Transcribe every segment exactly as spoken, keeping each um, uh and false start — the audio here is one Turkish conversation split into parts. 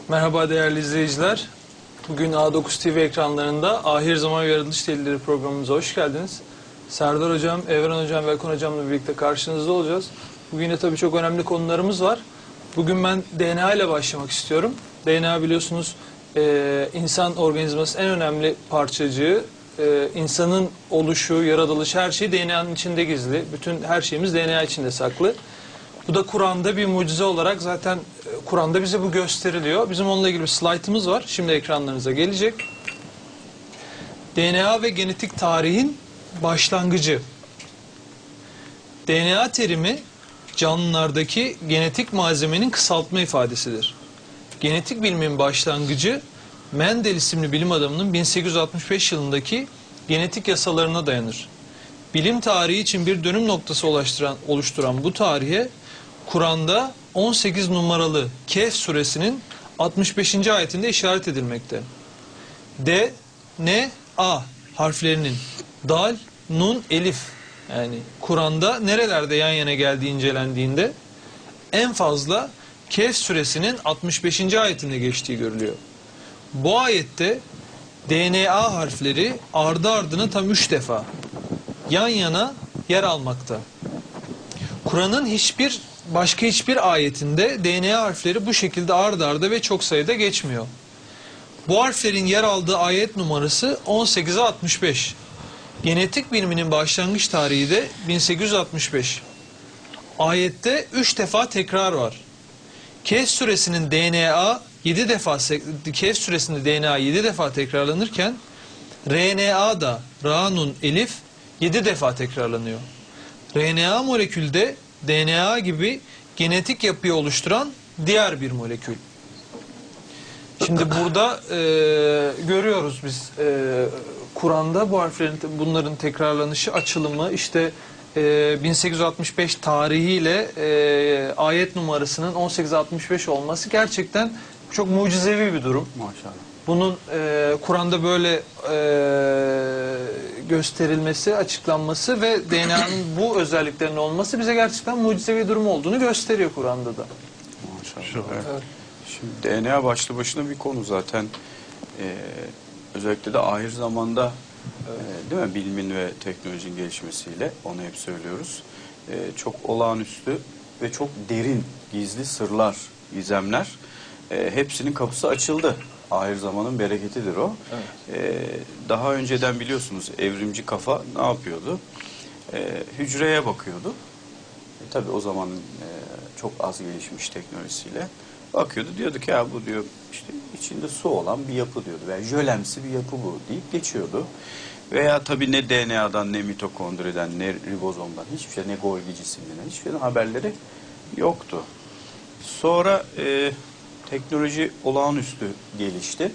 Merhaba değerli izleyiciler. Bugün A dokuz T V ekranlarında Ahir Zaman ve Yaratılış Delilleri programımıza hoş geldiniz. Serdar Hocam, Evren Hocam ve Erkan Hocam'la birlikte karşınızda olacağız. Bugün yine tabii çok önemli konularımız var. Bugün ben D N A ile başlamak istiyorum. D N A biliyorsunuz e, insan organizmasının en önemli parçacığı. E, insanın oluşu, yaratılışı her şey D N A'nın içinde gizli. Bütün her şeyimiz D N A içinde saklı. Bu da Kur'an'da bir mucize olarak zaten Kur'an'da bize bu gösteriliyor. Bizim onunla ilgili bir slaytımız var. Şimdi ekranlarınıza gelecek. D N A ve genetik tarihin başlangıcı. D N A terimi canlılardaki genetik malzemenin kısaltma ifadesidir. Genetik bilimin başlangıcı Mendel isimli bilim adamının bin sekiz yüz altmış beş yılındaki genetik yasalarına dayanır. Bilim tarihi için bir dönüm noktası oluşturan, oluşturan bu tarihe Kur'an'da on sekiz numaralı Kehf suresinin altmış beşinci ayetinde işaret edilmekte. D, N, A harflerinin dal, nun, elif yani Kur'an'da nerelerde yan yana geldiği incelendiğinde en fazla Kehf suresinin altmış beşinci ayetinde geçtiği görülüyor. Bu ayette D N A harfleri ardı ardına tam üç defa yan yana yer almakta. Kur'an'ın hiçbir başka hiçbir ayetinde D N A harfleri bu şekilde ardı arda ve çok sayıda geçmiyor. Bu harflerin yer aldığı ayet numarası on sekize altmış beş. Genetik biliminin başlangıç tarihi de bin sekiz yüz altmış beş. Ayette üç defa tekrar var. Kehf suresinin D N A yedi defa Kehf suresinde D N A yedi defa tekrarlanırken R N A'da Ra, Nun, Elif yedi defa tekrarlanıyor. R N A molekülde D N A gibi genetik yapıyı oluşturan diğer bir molekül. Şimdi burada e, görüyoruz biz e, Kur'an'da bu harflerin, bunların tekrarlanışı, açılımı, işte e, bin sekiz yüz altmış beş tarihiyle e, ayet numarasının on sekiz altmış beş olması gerçekten çok mucizevi bir durum. Maşallah. Bunun e, Kur'an'da böyle e, gösterilmesi, açıklanması ve D N A'nın bu özelliklerinin olması bize gerçekten mucizevi bir durum olduğunu gösteriyor Kur'an'da da. Maşallah. Evet. Evet. Şimdi D N A başlı başına bir konu zaten. Ee, özellikle de ahir zamanda e, değil mi? Bilimin ve teknolojinin gelişmesiyle onu hep söylüyoruz. E, çok olağanüstü ve çok derin, gizli sırlar, gizemler e, hepsinin kapısı açıldı. Ahir zamanın bereketidir o. Evet. Ee, daha önceden biliyorsunuz evrimci kafa ne yapıyordu? Ee, hücreye bakıyordu. E, tabii o zaman e, çok az gelişmiş teknolojisiyle bakıyordu. Diyordu ki ya bu diyor işte içinde su olan bir yapı diyordu. Veya jölemsi bir yapı bu deyip geçiyordu. Veya tabii ne D N A'dan ne mitokondriden ne ribozomdan hiçbir şey, ne Golgi cisimlerinden hiçbir şeyden haberleri yoktu. Sonra e, teknoloji olağanüstü gelişti.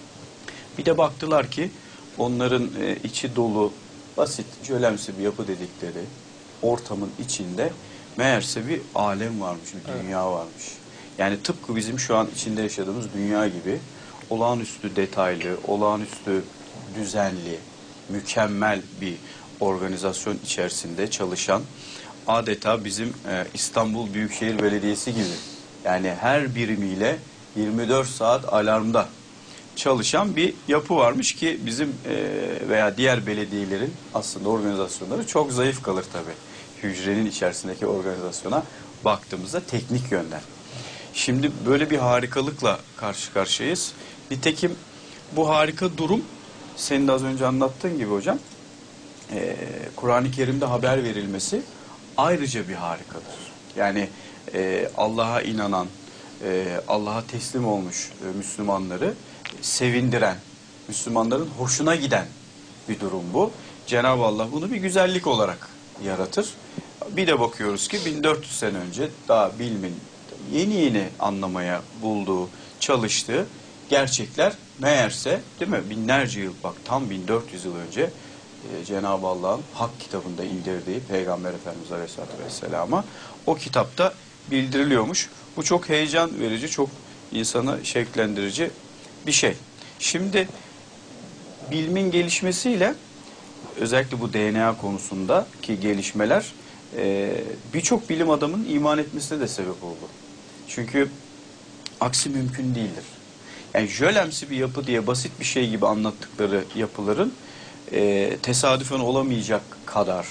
Bir de baktılar ki onların e, içi dolu, basit, jölemsi bir yapı dedikleri ortamın içinde meğerse bir alem varmış, bir dünya evet. varmış. Yani tıpkı bizim şu an içinde yaşadığımız dünya gibi olağanüstü detaylı, olağanüstü düzenli, mükemmel bir organizasyon içerisinde çalışan adeta bizim e, İstanbul Büyükşehir Belediyesi gibi. Yani her birimiyle yirmi dört saat alarmda çalışan bir yapı varmış ki bizim e, veya diğer belediyelerin aslında organizasyonları çok zayıf kalır tabii. Hücrenin içerisindeki organizasyona baktığımızda teknik yönden. Şimdi böyle bir harikalıkla karşı karşıyayız. Nitekim bu harika durum senin de az önce anlattığın gibi hocam e, Kur'an-ı Kerim'de haber verilmesi ayrıca bir harikadır. Yani e, Allah'a inanan, e, Allah'a teslim olmuş e, Müslümanları sevindiren, Müslümanların hoşuna giden bir durum bu. Cenab-ı Allah bunu bir güzellik olarak yaratır. Bir de bakıyoruz ki bin dört yüz sene önce daha bilimin yeni yeni anlamaya bulduğu, çalıştığı gerçekler meğerse değil mi binlerce yıl bak tam bin dört yüz yıl önce e, Cenab-ı Allah'ın Hak kitabında indirdiği Peygamber Efendimiz Aleyhisselatü Vesselam'a o kitapta bildiriliyormuş. Bu çok heyecan verici, çok insanı şevklendirici bir şey. Şimdi bilimin gelişmesiyle özellikle bu D N A konusundaki gelişmeler e, birçok bilim adamının iman etmesine de sebep oldu. Çünkü aksi mümkün değildir. Yani jölemsi bir yapı diye basit bir şey gibi anlattıkları yapıların e, tesadüfen olamayacak kadar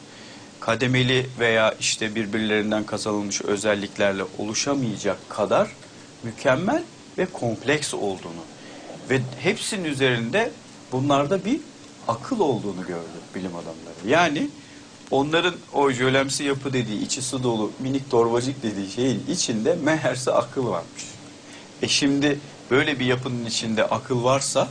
kademeli veya işte birbirlerinden kazanılmış özelliklerle oluşamayacak kadar mükemmel ve kompleks olduğunu ve hepsinin üzerinde bunlarda bir akıl olduğunu gördü bilim adamları. Yani onların o jölemsi yapı dediği, içi su dolu minik torbacık dediği şeyin içinde meğerse akıl varmış. E şimdi böyle bir yapının içinde akıl varsa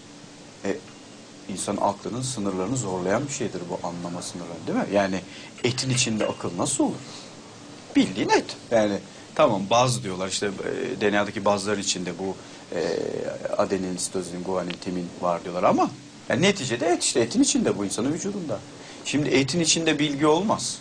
e, insan aklının sınırlarını zorlayan bir şeydir bu, anlama sınırları, değil mi? Yani etin içinde akıl nasıl olur? Bildiğin et. Yani tamam, baz diyorlar işte e, D N A'daki bazlar içinde bu e, adenin, sitozin, guanin, timin var diyorlar ama yani neticede et, işte etin içinde, bu insanın vücudunda. Şimdi etin içinde bilgi olmaz.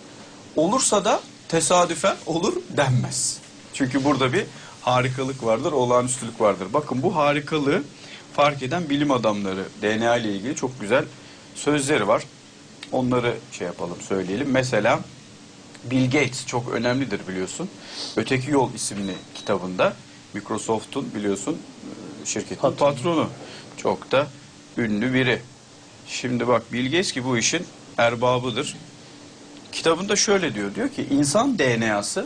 Olursa da tesadüfen olur denmez. Çünkü burada bir harikalık vardır, olağanüstülük vardır. Bakın bu harikalığı fark eden bilim adamları, D N A ile ilgili çok güzel sözleri var. Onları şey yapalım, söyleyelim. Mesela Bill Gates çok önemlidir biliyorsun. Öteki Yol isimli kitabında Microsoft'un biliyorsun şirketin Patron. patronu. Çok da ünlü biri. Şimdi bak, Bill Gates ki bu işin erbabıdır. Kitabında şöyle diyor, diyor ki insan D N A'sı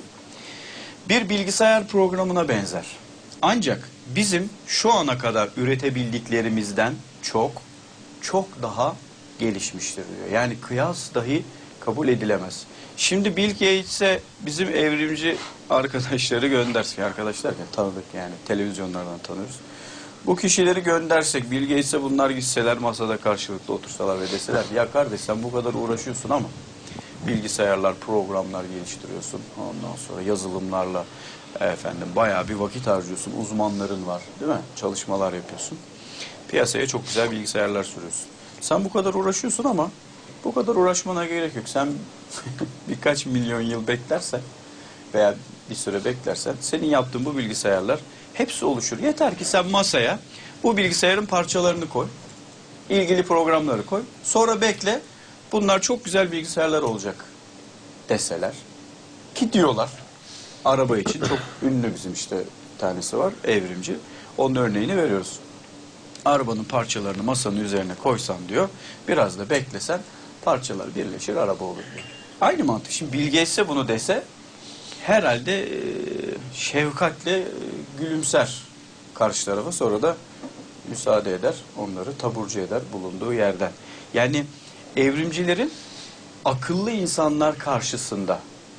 bir bilgisayar programına benzer. Ancak bizim şu ana kadar üretebildiklerimizden çok, çok daha gelişmiştir diyor. Yani kıyas dahi kabul edilemez. Şimdi Bill Gates'e bizim evrimci arkadaşları göndersek, arkadaşlar ya tanıdık yani, televizyonlardan tanıyoruz. Bu kişileri göndersek, Bill Gates'e bunlar gitseler, masada karşılıklı otursalar ve deseler ya kardeş sen bu kadar uğraşıyorsun ama bilgisayarlar, programlar geliştiriyorsun. Ondan sonra yazılımlarla efendim bayağı bir vakit harcıyorsun. Uzmanların var, değil mi? Çalışmalar yapıyorsun. Piyasaya çok güzel bilgisayarlar sürüyorsun. Sen bu kadar uğraşıyorsun ama bu kadar uğraşmana gerek yok. Sen birkaç milyon yıl beklersen veya bir süre beklersen senin yaptığın bu bilgisayarlar hepsi oluşur. Yeter ki sen masaya bu bilgisayarın parçalarını koy. İlgili programları koy. Sonra bekle. Bunlar çok güzel bilgisayarlar olacak deseler. Ki diyorlar. Araba için çok ünlü bizim işte bir tanesi var, evrimci. Onun örneğini veriyoruz. Arabanın parçalarını masanın üzerine koysan diyor, biraz da beklesen parçalar birleşir, araba olur diyor. Aynı mantık. Şimdi Bill Gates'e bunu dese herhalde e, şefkatle e, gülümser karşı tarafa, sonra da müsaade eder, onları taburcu eder bulunduğu yerden. Yani evrimcilerin akıllı insanlar karşısında,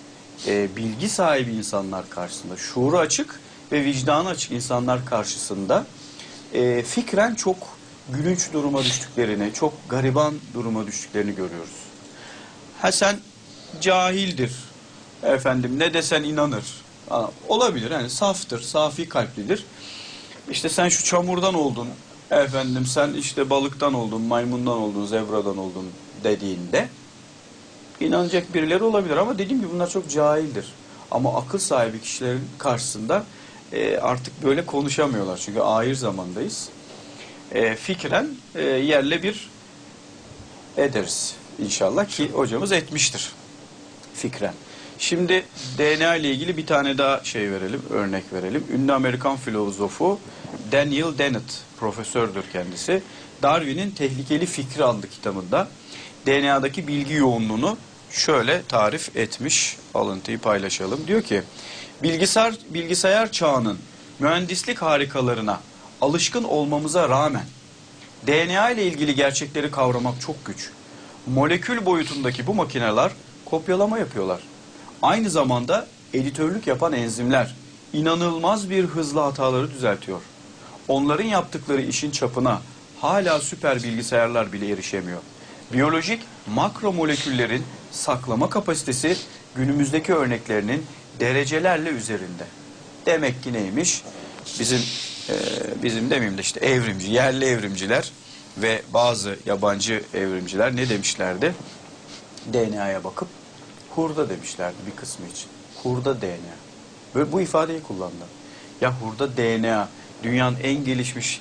e, bilgi sahibi insanlar karşısında, şuuru açık ve vicdanı açık insanlar karşısında e, fikren çok gülünç duruma düştüklerini, çok gariban duruma düştüklerini görüyoruz. Ha sen cahildir, efendim ne desen inanır. Aa, olabilir, yani saftır, safi kalplidir. İşte sen şu çamurdan oldun, efendim sen işte balıktan oldun, maymundan oldun, zebradan oldun dediğinde inanacak birileri olabilir ama dediğim gibi bunlar çok cahildir. Ama akıl sahibi kişilerin karşısında e, artık böyle konuşamıyorlar. Çünkü ahir zamandayız. E, fikren e, yerle bir ederiz inşallah, ki hocamız etmiştir fikren. Şimdi D N A ile ilgili bir tane daha şey verelim, örnek verelim. Ünlü Amerikan filozofu Daniel Dennett, profesördür kendisi. Darwin'in Tehlikeli Fikri adlı kitabında D N A'daki bilgi yoğunluğunu şöyle tarif etmiş. Alıntıyı paylaşalım. Diyor ki, bilgisayar, bilgisayar çağının mühendislik harikalarına alışkın olmamıza rağmen D N A ile ilgili gerçekleri kavramak çok güç. Molekül boyutundaki bu makineler kopyalama yapıyorlar. Aynı zamanda editörlük yapan enzimler inanılmaz bir hızla hataları düzeltiyor. Onların yaptıkları işin çapına hala süper bilgisayarlar bile erişemiyor. Biyolojik makro moleküllerin saklama kapasitesi günümüzdeki örneklerinin derecelerle üzerinde. Demek ki neymiş? Bizim e, bizim demeyeyim de işte evrimci, yerli evrimciler ve bazı yabancı evrimciler ne demişlerdi? D N A'ya bakıp hurda demişlerdi bir kısmı için. Hurda D N A. Böyle bu ifadeyi kullandı. Ya hurda D N A dünyanın en gelişmiş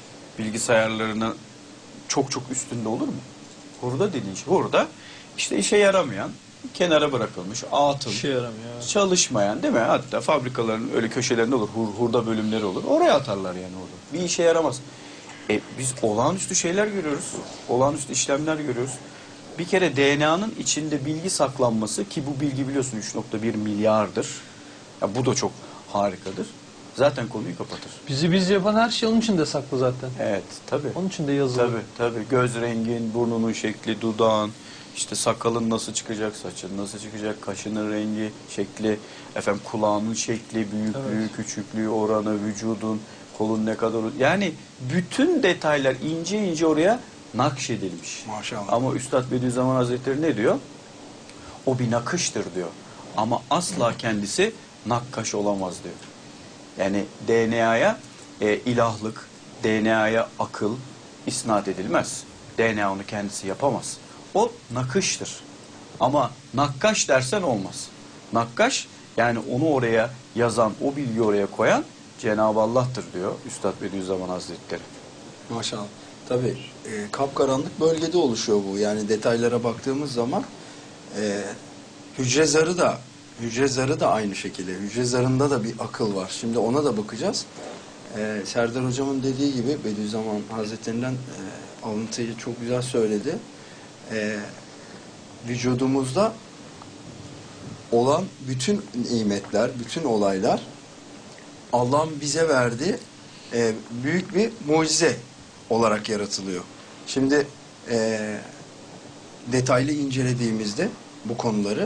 bilgisayarlarının çok çok üstünde olur mu? Hurda dediğin şey, hurda işte işe yaramayan, kenara bırakılmış, atıl, İşe yaramıyor. Evet. çalışmayan değil mi? Hatta fabrikaların öyle köşelerinde olur, hur, hurda bölümleri olur. Oraya atarlar yani orada. Bir işe yaramaz. E, biz olağanüstü şeyler görüyoruz. Olağanüstü işlemler görüyoruz. Bir kere D N A'nın içinde bilgi saklanması, ki bu bilgi biliyorsun üç nokta bir milyardır. Ya bu da çok harikadır. Zaten konuyu kapatır. Bizi biz yapan her şey onun içinde saklı zaten. Evet, tabii. Onun içinde yazılı. Tabii, tabii. Göz rengin, burnunun şekli, dudağın, işte sakalın nasıl çıkacak, saçın nasıl çıkacak, kaşının rengi, şekli, efendim kulağının şekli, büyüklüğü, Evet. küçüklüğü, oranı, vücudun, kolun ne kadar... Yani bütün detaylar ince ince oraya nakşedilmiş. Maşallah. Ama Üstad Bediüzzaman Hazretleri ne diyor? O bir nakıştır diyor. Ama asla kendisi nakkaş olamaz diyor. Yani D N A'ya e, ilahlık, D N A'ya akıl isnat edilmez. D N A onu kendisi yapamaz. O nakıştır. Ama nakkaş dersen olmaz. Nakkaş yani onu oraya yazan, o bilgiyi oraya koyan Cenab-ı Allah'tır diyor Üstad Bediüzzaman Hazretleri. Maşallah. Tabii e, kapkaranlık bölgede oluşuyor bu. Yani detaylara baktığımız zaman e, hücre zarı da hücre zarı da aynı şekilde. Hücre zarında da bir akıl var. Şimdi ona da bakacağız. E, Serdar Hocam'ın dediği gibi Bediüzzaman Hazretlerinden e, alıntıyı çok güzel söyledi. E, vücudumuzda olan bütün nimetler, bütün olaylar Allah'ın bize verdiği e, büyük bir mucize olarak yaratılıyor. Şimdi e, detaylı incelediğimizde bu konuları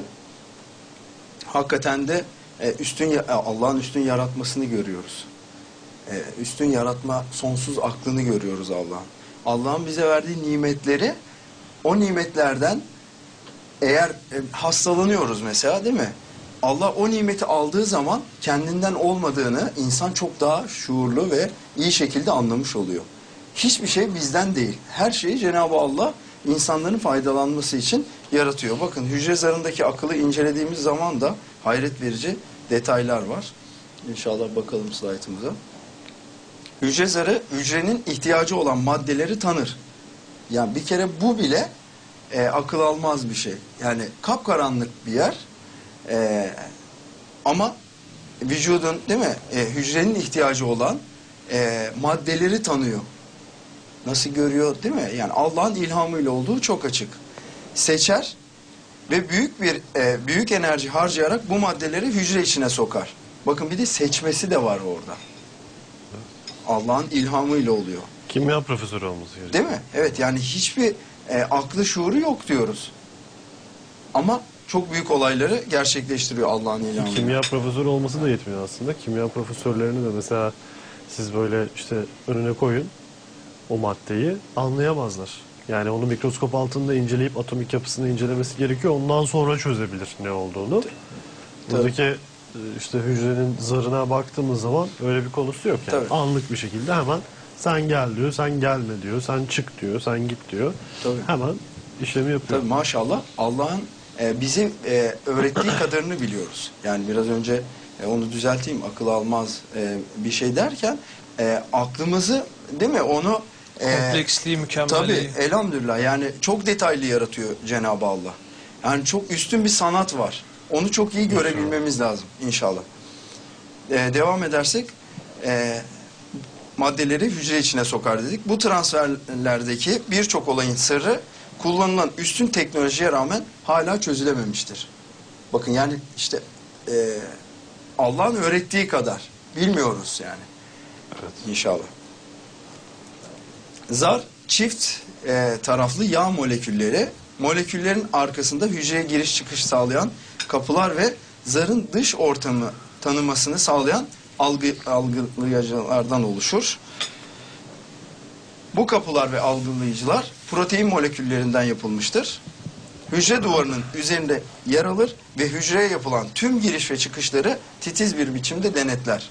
hakikaten de e, üstün Allah'ın üstün yaratmasını görüyoruz. E, üstün yaratma, sonsuz aklını görüyoruz Allah'ın. Allah'ın bize verdiği nimetleri, o nimetlerden eğer e, hastalanıyoruz mesela, değil mi? Allah o nimeti aldığı zaman kendinden olmadığını insan çok daha şuurlu ve iyi şekilde anlamış oluyor. Hiçbir şey bizden değil. Her şeyi Cenab-ı Allah insanların faydalanması için yaratıyor. Bakın hücre zarındaki akıllı incelediğimiz zaman da hayret verici detaylar var. İnşallah bakalım slaytımıza. Hücre zarı hücrenin ihtiyacı olan maddeleri tanır. Yani bir kere bu bile e, akıl almaz bir şey. Yani kapkaranlık bir yer. Ee, ama vücudun, değil mi, e, hücrenin ihtiyacı olan e, maddeleri tanıyor. Nasıl görüyor, değil mi? Yani Allah'ın ilhamıyla olduğu çok açık. Seçer ve büyük bir e, büyük enerji harcayarak bu maddeleri hücre içine sokar. Bakın bir de seçmesi de var orada. Allah'ın ilhamıyla oluyor. Kimya profesörü olması gerekiyor. Değil mi? Evet, yani hiçbir e, aklı şuuru yok diyoruz. Ama çok büyük olayları gerçekleştiriyor Allah'ın ilhamıyla. Kimya profesörü olması da yetmiyor aslında. Kimya profesörlerini de mesela siz böyle işte önüne koyun o maddeyi, anlayamazlar. Yani onu mikroskop altında inceleyip atomik yapısını incelemesi gerekiyor. Ondan sonra çözebilir ne olduğunu. Buradaki e, işte hücrenin zarına baktığımız zaman öyle bir konusu yok. Yani Tabii. anlık bir şekilde hemen sen gel diyor, sen gelme diyor, sen çık diyor, sen git diyor. Tabii. Hemen işlemi yapıyor. Tabii maşallah Allah'ın e, bize e, öğrettiği kadarını biliyoruz. Yani biraz önce e, onu düzelteyim, akıl almaz e, bir şey derken e, aklımızı, değil mi, onu e, Kompleksliği, mükemmelliği. tabii elhamdülillah yani çok detaylı yaratıyor Cenab-ı Allah. Yani çok üstün bir sanat var. Onu çok iyi görebilmemiz lazım inşallah. E, devam edersek e, maddeleri hücre içine sokar dedik. Bu transferlerdeki birçok olayın sırrı kullanılan üstün teknolojiye rağmen hala çözülememiştir. Bakın yani işte e, Allah'ın öğrettiği kadar bilmiyoruz yani. Evet. İnşallah. Zar çift e, taraflı yağ molekülleri, moleküllerin arkasında hücreye giriş çıkış sağlayan kapılar ve zarın dış ortamı tanımasını sağlayan algı, algılayıcılardan oluşur. Bu kapılar ve algılayıcılar protein moleküllerinden yapılmıştır. Hücre duvarının üzerinde yer alır ve hücreye yapılan tüm giriş ve çıkışları titiz bir biçimde denetler.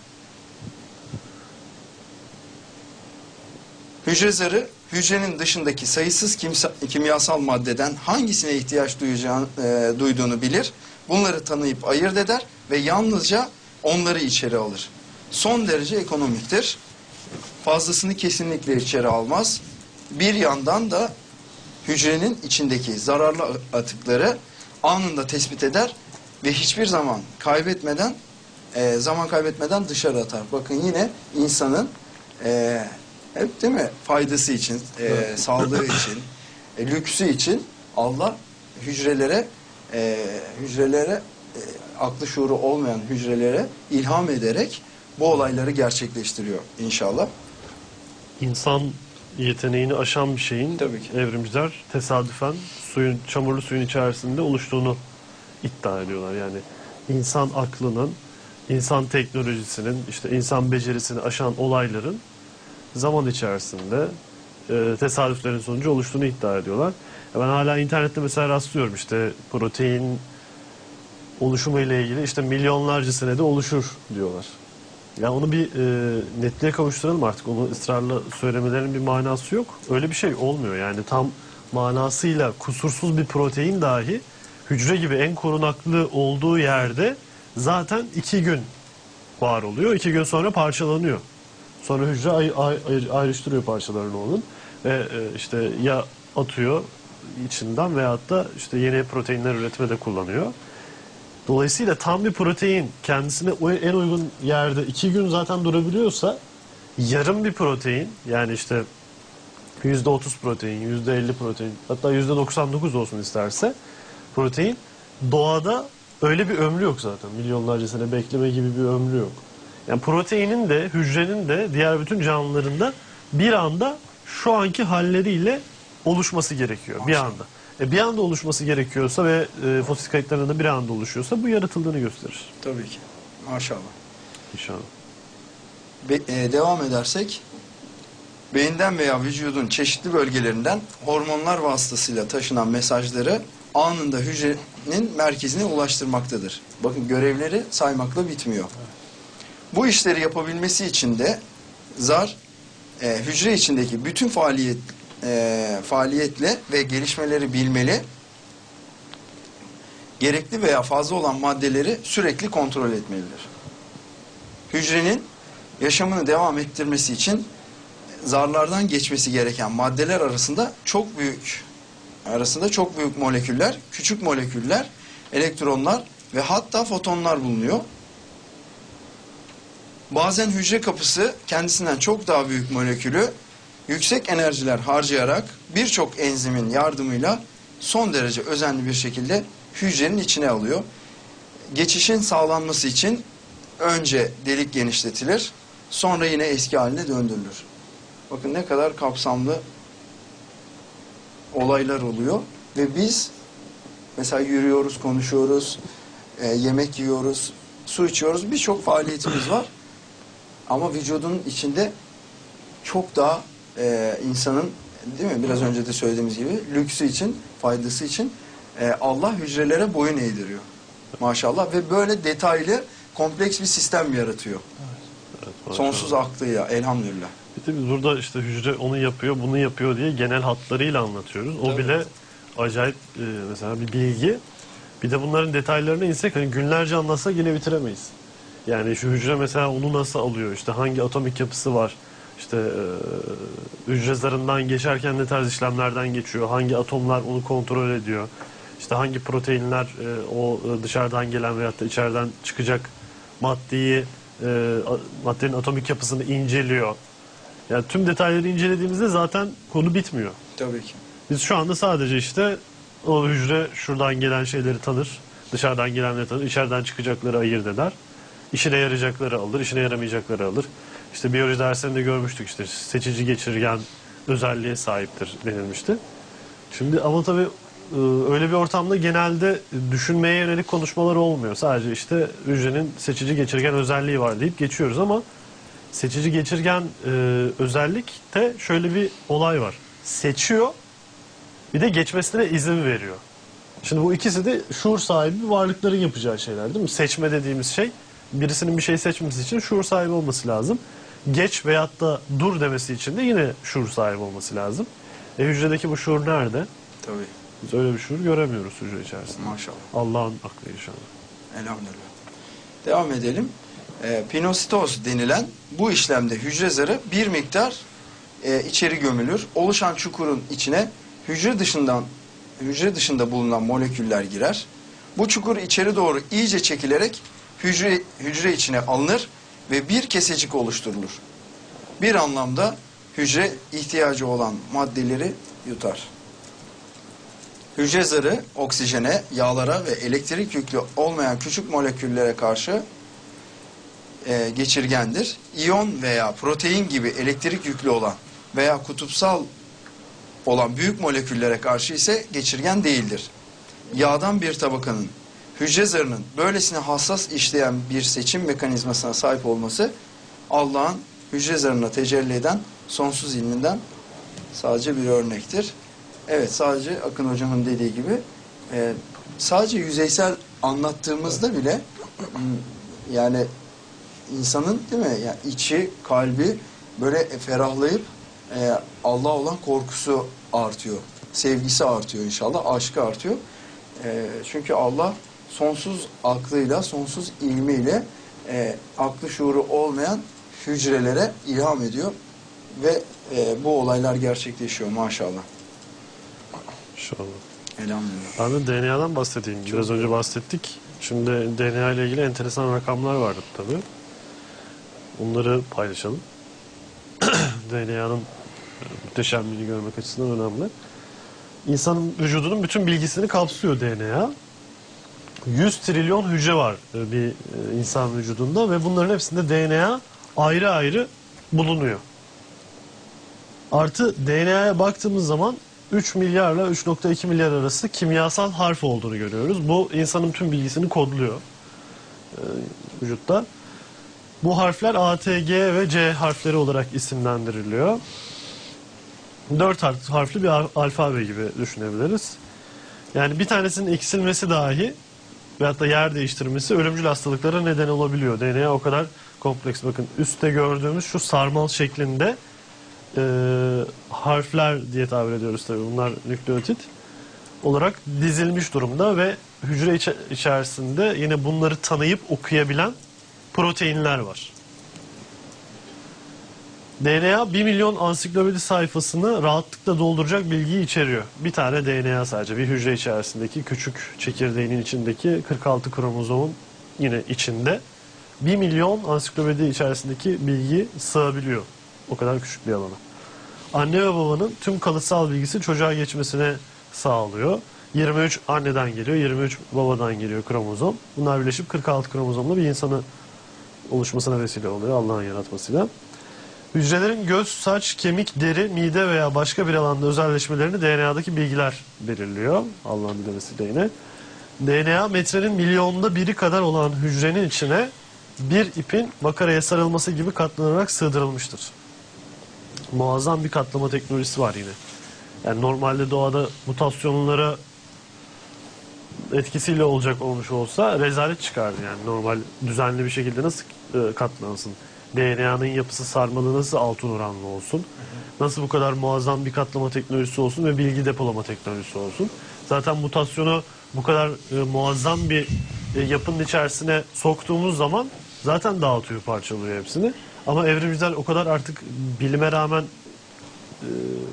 Hücre zarı, hücrenin dışındaki sayısız kimsa, kimyasal maddeden hangisine ihtiyaç duyacağını, e, duyduğunu bilir. Bunları tanıyıp ayırt eder ve yalnızca onları içeri alır. Son derece ekonomiktir. Fazlasını kesinlikle içeri almaz. Bir yandan da hücrenin içindeki zararlı atıkları anında tespit eder ve hiçbir zaman kaybetmeden e, zaman kaybetmeden dışarı atar. Bakın yine insanın e, hep değil mi faydası için, e, sağlığı için, e, lüksü için Allah hücrelere e, hücrelere e, aklı şuuru olmayan hücrelere ilham ederek bu olayları gerçekleştiriyor inşallah. İnsan yeteneğini aşan bir şeyin Tabii ki. evrimciler tesadüfen suyun çamurlu suyun içerisinde oluştuğunu iddia ediyorlar. Yani insan aklının, insan teknolojisinin, işte insan becerisini aşan olayların zaman içerisinde e, tesadüflerin sonucu oluştuğunu iddia ediyorlar. Ben hala internette mesela rastlıyorum işte protein oluşumu ile ilgili işte milyonlarca senede oluşur diyorlar. Ya onu bir e, netliğe kavuşturalım artık. Onu ısrarla söylemelerinin bir manası yok. Öyle bir şey olmuyor. Yani tam manasıyla kusursuz bir protein dahi hücre gibi en korunaklı olduğu yerde zaten iki gün var oluyor. İki gün sonra parçalanıyor. Sonra hücre ay, ay, ayrıştırıyor parçalarını onun. Ve e, işte ya atıyor içinden veyahut da işte yeni proteinler üretmede kullanıyor. Dolayısıyla tam bir protein kendisine en uygun yerde iki gün zaten durabiliyorsa yarım bir protein yani işte yüzde otuz protein, yüzde elli protein hatta yüzde doksan dokuz olsun isterse protein doğada öyle bir ömrü yok zaten. Milyonlarca sene bekleme gibi bir ömrü yok. Yani proteinin de hücrenin de diğer bütün canlıların da bir anda şu anki halleriyle oluşması gerekiyor. Bir anda. E bir anda oluşması gerekiyorsa ve e, fosil kayıtlarında bir anda oluşuyorsa bu yaratıldığını gösterir. Tabii ki. Maşallah. İnşallah. Be, e, devam edersek beyinden veya vücudun çeşitli bölgelerinden hormonlar vasıtasıyla taşınan mesajları anında hücrenin merkezine ulaştırmaktadır. Bakın görevleri saymakla bitmiyor. Bu işleri yapabilmesi için de zar e, hücre içindeki bütün faaliyet e, faaliyetle ve gelişmeleri bilmeli, gerekli veya fazla olan maddeleri sürekli kontrol etmelidir. Hücrenin yaşamını devam ettirmesi için zarlardan geçmesi gereken maddeler arasında çok büyük arasında çok büyük moleküller, küçük moleküller, elektronlar ve hatta fotonlar bulunuyor. Bazen hücre kapısı kendisinden çok daha büyük molekülü yüksek enerjiler harcayarak birçok enzimin yardımıyla son derece özenli bir şekilde hücrenin içine alıyor. Geçişin sağlanması için önce delik genişletilir, sonra yine eski haline döndürülür. Bakın ne kadar kapsamlı olaylar oluyor ve biz mesela yürüyoruz, konuşuyoruz, e, yemek yiyoruz, su içiyoruz, birçok faaliyetimiz var. Ama vücudun içinde çok daha e, insanın, değil mi? Biraz önce de söylediğimiz gibi lüksü için, faydası için e, Allah hücrelere boyun eğdiriyor. Maşallah ve böyle detaylı, kompleks bir sistem yaratıyor. Evet, Sonsuz aklıyla elhamdülillah. Bir de biz burada işte hücre onu yapıyor, bunu yapıyor diye genel hatlarıyla anlatıyoruz. O Tabii. bile acayip e, mesela bir bilgi. Bir de bunların detaylarına insek hani günlerce anlatsak yine bitiremeyiz. Yani şu hücre mesela onu nasıl alıyor, işte hangi atomik yapısı var, işte e, hücre zarından geçerken ne tarz işlemlerden geçiyor, hangi atomlar onu kontrol ediyor, işte hangi proteinler e, o dışarıdan gelen veyahut da içeriden çıkacak maddeyi, e, maddenin atomik yapısını inceliyor. Yani tüm detayları incelediğimizde zaten konu bitmiyor. Tabii ki. Biz şu anda sadece işte o hücre şuradan gelen şeyleri tanır, dışarıdan gelenleri tanır, içeriden çıkacakları ayırt eder. İşine yarayacakları alır, işine yaramayacakları alır. İşte biyoloji derslerinde görmüştük işte seçici geçirgen özelliğe sahiptir denilmişti. Şimdi ama tabii öyle bir ortamda genelde düşünmeye yönelik konuşmalar olmuyor. Sadece işte hücrenin seçici geçirgen özelliği var deyip geçiyoruz ama seçici geçirgen e, özellikte şöyle bir olay var. Seçiyor, bir de geçmesine izin veriyor. Şimdi bu ikisi de şuur sahibi varlıkların yapacağı şeyler değil mi? Seçme dediğimiz şey, birisinin bir şey seçmesi için şuur sahibi olması lazım. Geç veyahut da dur demesi için de yine şuur sahibi olması lazım. E hücredeki bu şuur nerede? Tabii. Biz öyle bir şuur göremiyoruz hücre içerisinde. Maşallah. Allah'ın aklı inşallah. Elhamdülillah. Devam edelim. E, pinositoz denilen bu işlemde hücre zarı bir miktar e, içeri gömülür. Oluşan çukurun içine hücre dışından hücre dışında bulunan moleküller girer. Bu çukur içeri doğru iyice çekilerek hücre, hücre içine alınır ve bir kesecik oluşturulur. Bir anlamda hücre ihtiyacı olan maddeleri yutar. Hücre zarı oksijene, yağlara ve elektrik yüklü olmayan küçük moleküllere karşı e, geçirgendir. İyon veya protein gibi elektrik yüklü olan veya kutupsal olan büyük moleküllere karşı ise geçirgen değildir. Yağdan bir tabakanın hücre zarının böylesine hassas işleyen bir seçim mekanizmasına sahip olması Allah'ın hücre zarına tecelli eden sonsuz ilminden sadece bir örnektir. Evet, sadece Akın hocamın dediği gibi e, sadece yüzeysel anlattığımızda bile yani insanın değil mi yani içi, kalbi böyle ferahlayıp e, Allah'a olan korkusu artıyor. Sevgisi artıyor inşallah, aşkı artıyor. E, çünkü Allah sonsuz aklıyla, sonsuz ilmiyle e, aklı şuuru olmayan hücrelere ilham ediyor ve e, bu olaylar gerçekleşiyor maşallah. İnşallah. Elhamdülillah. Ben de D N A'dan bahsedeyim. Biraz önce bahsettik. Şimdi D N A ile ilgili enteresan rakamlar vardı tabii. Onları paylaşalım. D N A'nın muhteşemliğini görmek açısından önemli. İnsanın vücudunun bütün bilgisini kapsıyor D N A. yüz trilyon hücre var bir insan vücudunda ve bunların hepsinde D N A ayrı ayrı bulunuyor. Artı D N A'ya baktığımız zaman üç milyarla üç nokta iki milyar arası kimyasal harf olduğunu görüyoruz. Bu insanın tüm bilgisini kodluyor e, vücutta. Bu harfler A, T, G ve C harfleri olarak isimlendiriliyor. Dört harfli bir alfabe gibi düşünebiliriz. Yani bir tanesinin eksilmesi dahi veyahut da yer değiştirmesi ölümcül hastalıklara neden olabiliyor. D N A o kadar kompleks. Bakın üstte gördüğümüz şu sarmal şeklinde e, harfler diye tabir ediyoruz tabii. Bunlar nükleotit olarak dizilmiş durumda ve hücre içi içerisinde yine bunları tanıyıp okuyabilen proteinler var. D N A bir milyon ansiklopedi sayfasını rahatlıkla dolduracak bilgiyi içeriyor. Bir tane D N A sadece bir hücre içerisindeki küçük çekirdeğinin içindeki kırk altı kromozomun yine içinde bir milyon ansiklopedi içerisindeki bilgi sığabiliyor. O kadar küçük bir alana. Anne ve babanın tüm kalıtsal bilgisi çocuğa geçmesine sağlıyor. yirmi üç anneden geliyor, yirmi üç babadan geliyor kromozom. Bunlar birleşip kırk altı kromozomlu bir insanı oluşmasına vesile oluyor Allah'ın yaratmasıyla. Hücrelerin göz, saç, kemik, deri, mide veya başka bir alanda özelleşmelerini D N A'daki bilgiler belirliyor. Allah'ın dilemesiyle yine. D N A metrenin milyonda biri kadar olan hücrenin içine bir ipin makaraya sarılması gibi katlanarak sığdırılmıştır. Muazzam bir katlama teknolojisi var yine. Yani normalde doğada mutasyonlara etkisiyle olacak olmuş olsa rezalet çıkardı yani. Normal düzenli bir şekilde nasıl e, katlansın? D N A'nın yapısı sarmalı nasıl altın oranlı olsun? Nasıl bu kadar muazzam bir katlama teknolojisi olsun ve bilgi depolama teknolojisi olsun? Zaten mutasyonu bu kadar e, muazzam bir e, yapının içerisine soktuğumuz zaman zaten dağıtıyor, parçalıyor hepsini. Ama evrimciler o kadar artık bilime rağmen e,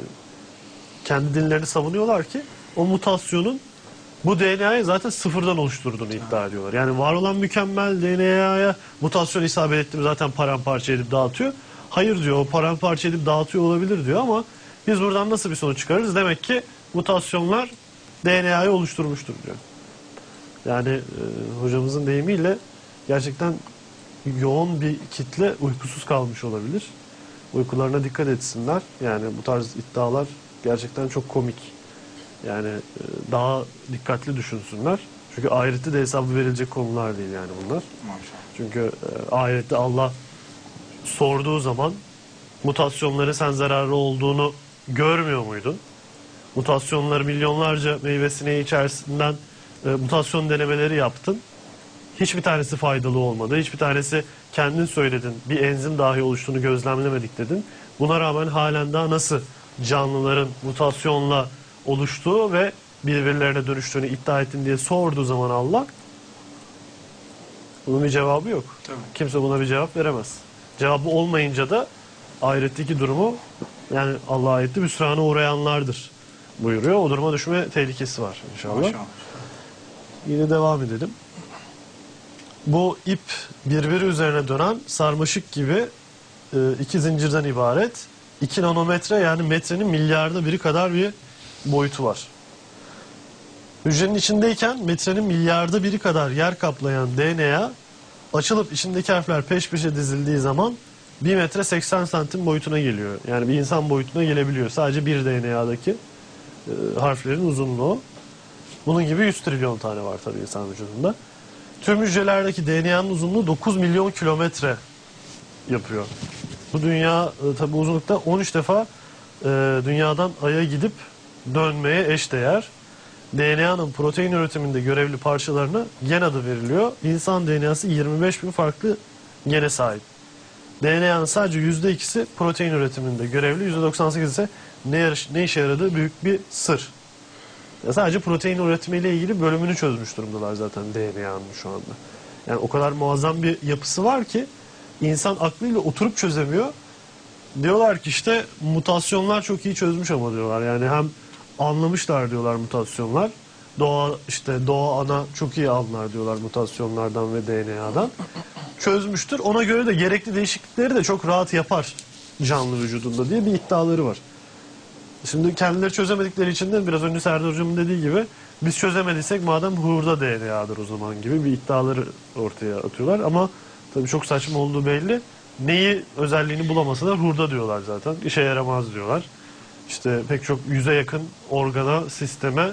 kendi dinlerini savunuyorlar ki o mutasyonun bu D N A'yı zaten sıfırdan oluşturduğunu iddia ediyorlar. Yani var olan mükemmel D N A'ya mutasyon isabet etti mi zaten paramparça edip dağıtıyor. Hayır diyor, o paramparça edip dağıtıyor olabilir diyor ama biz buradan nasıl bir sonuç çıkarırız? Demek ki mutasyonlar D N A'yı oluşturmuştur diyor. Yani e, hocamızın deyimiyle gerçekten yoğun bir kitle uykusuz kalmış olabilir. Uykularına dikkat etsinler. Yani bu tarz iddialar gerçekten çok komik. Yani daha dikkatli düşünsünler. Çünkü ahirette de hesabı verilecek konular değil yani bunlar. Maşallah. Çünkü ahirette Allah sorduğu zaman mutasyonları sen zararlı olduğunu görmüyor muydun? Mutasyonları milyonlarca meyve sineği içerisinden mutasyon denemeleri yaptın. Hiçbir tanesi faydalı olmadı. Hiçbir tanesi kendin söyledin. Bir enzim dahi oluştuğunu gözlemlemedik dedin. Buna rağmen halen daha nasıl canlıların mutasyonla oluştuğu ve birbirlerine dönüştüğünü iddia ettin diye sorduğu zaman Allah bunun bir cevabı yok. Tabii. Kimse buna bir cevap veremez. Cevabı olmayınca da ahiretteki durumu yani Allah'a ayetti hüsrana uğrayanlardır buyuruyor. O duruma düşme tehlikesi var inşallah. Maşallah. Yine devam edelim. Bu ip birbiri üzerine dönen sarmaşık gibi e, iki zincirden ibaret. iki nanometre yani metrenin milyarda biri kadar bir boyutu var. Hücrenin içindeyken metrenin milyarda biri kadar yer kaplayan D N A açılıp içindeki harfler peş peşe dizildiği zaman bir metre seksen santim boyutuna geliyor. Yani bir insan boyutuna gelebiliyor. Sadece bir D N A'daki e, harflerin uzunluğu. Bunun gibi yüz trilyon tane var tabii insan vücudunda. Tüm hücrelerdeki D N A'nın uzunluğu dokuz milyon kilometre yapıyor. Bu dünya e, tabii uzunlukta on üç defa e, dünyadan Ay'a gidip dönmeye eşdeğer. D N A'nın protein üretiminde görevli parçalarına gen adı veriliyor. İnsan D N A'sı yirmi beş bin farklı gene sahip. D N A'nın sadece yüzde ikisi protein üretiminde görevli, yüzde doksan sekiz ise ne, yarış, ne işe yaradığı büyük bir sır. Ya sadece protein üretimiyle ilgili bölümünü çözmüş durumdalar zaten D N A'nın şu anda. Yani o kadar muazzam bir yapısı var ki insan aklıyla oturup çözemiyor. Diyorlar ki işte mutasyonlar çok iyi çözmüş ama diyorlar. Yani hem anlamışlar diyorlar mutasyonlar. Doğa işte doğa ana çok iyi anlar diyorlar mutasyonlardan ve D N A'dan. Çözmüştür. Ona göre de gerekli değişiklikleri de çok rahat yapar canlı vücudunda diye bir iddiaları var. Şimdi kendileri çözemedikleri için de biraz önce Serdar Hocam'ın dediği gibi biz çözemediysek madem hurda D N A'dır o zaman gibi bir iddiaları ortaya atıyorlar. Ama tabii çok saçma olduğu belli. Neyi özelliğini bulamasalar hurda diyorlar zaten. İşe yaramaz diyorlar. İşte pek çok yüze yakın organa, sisteme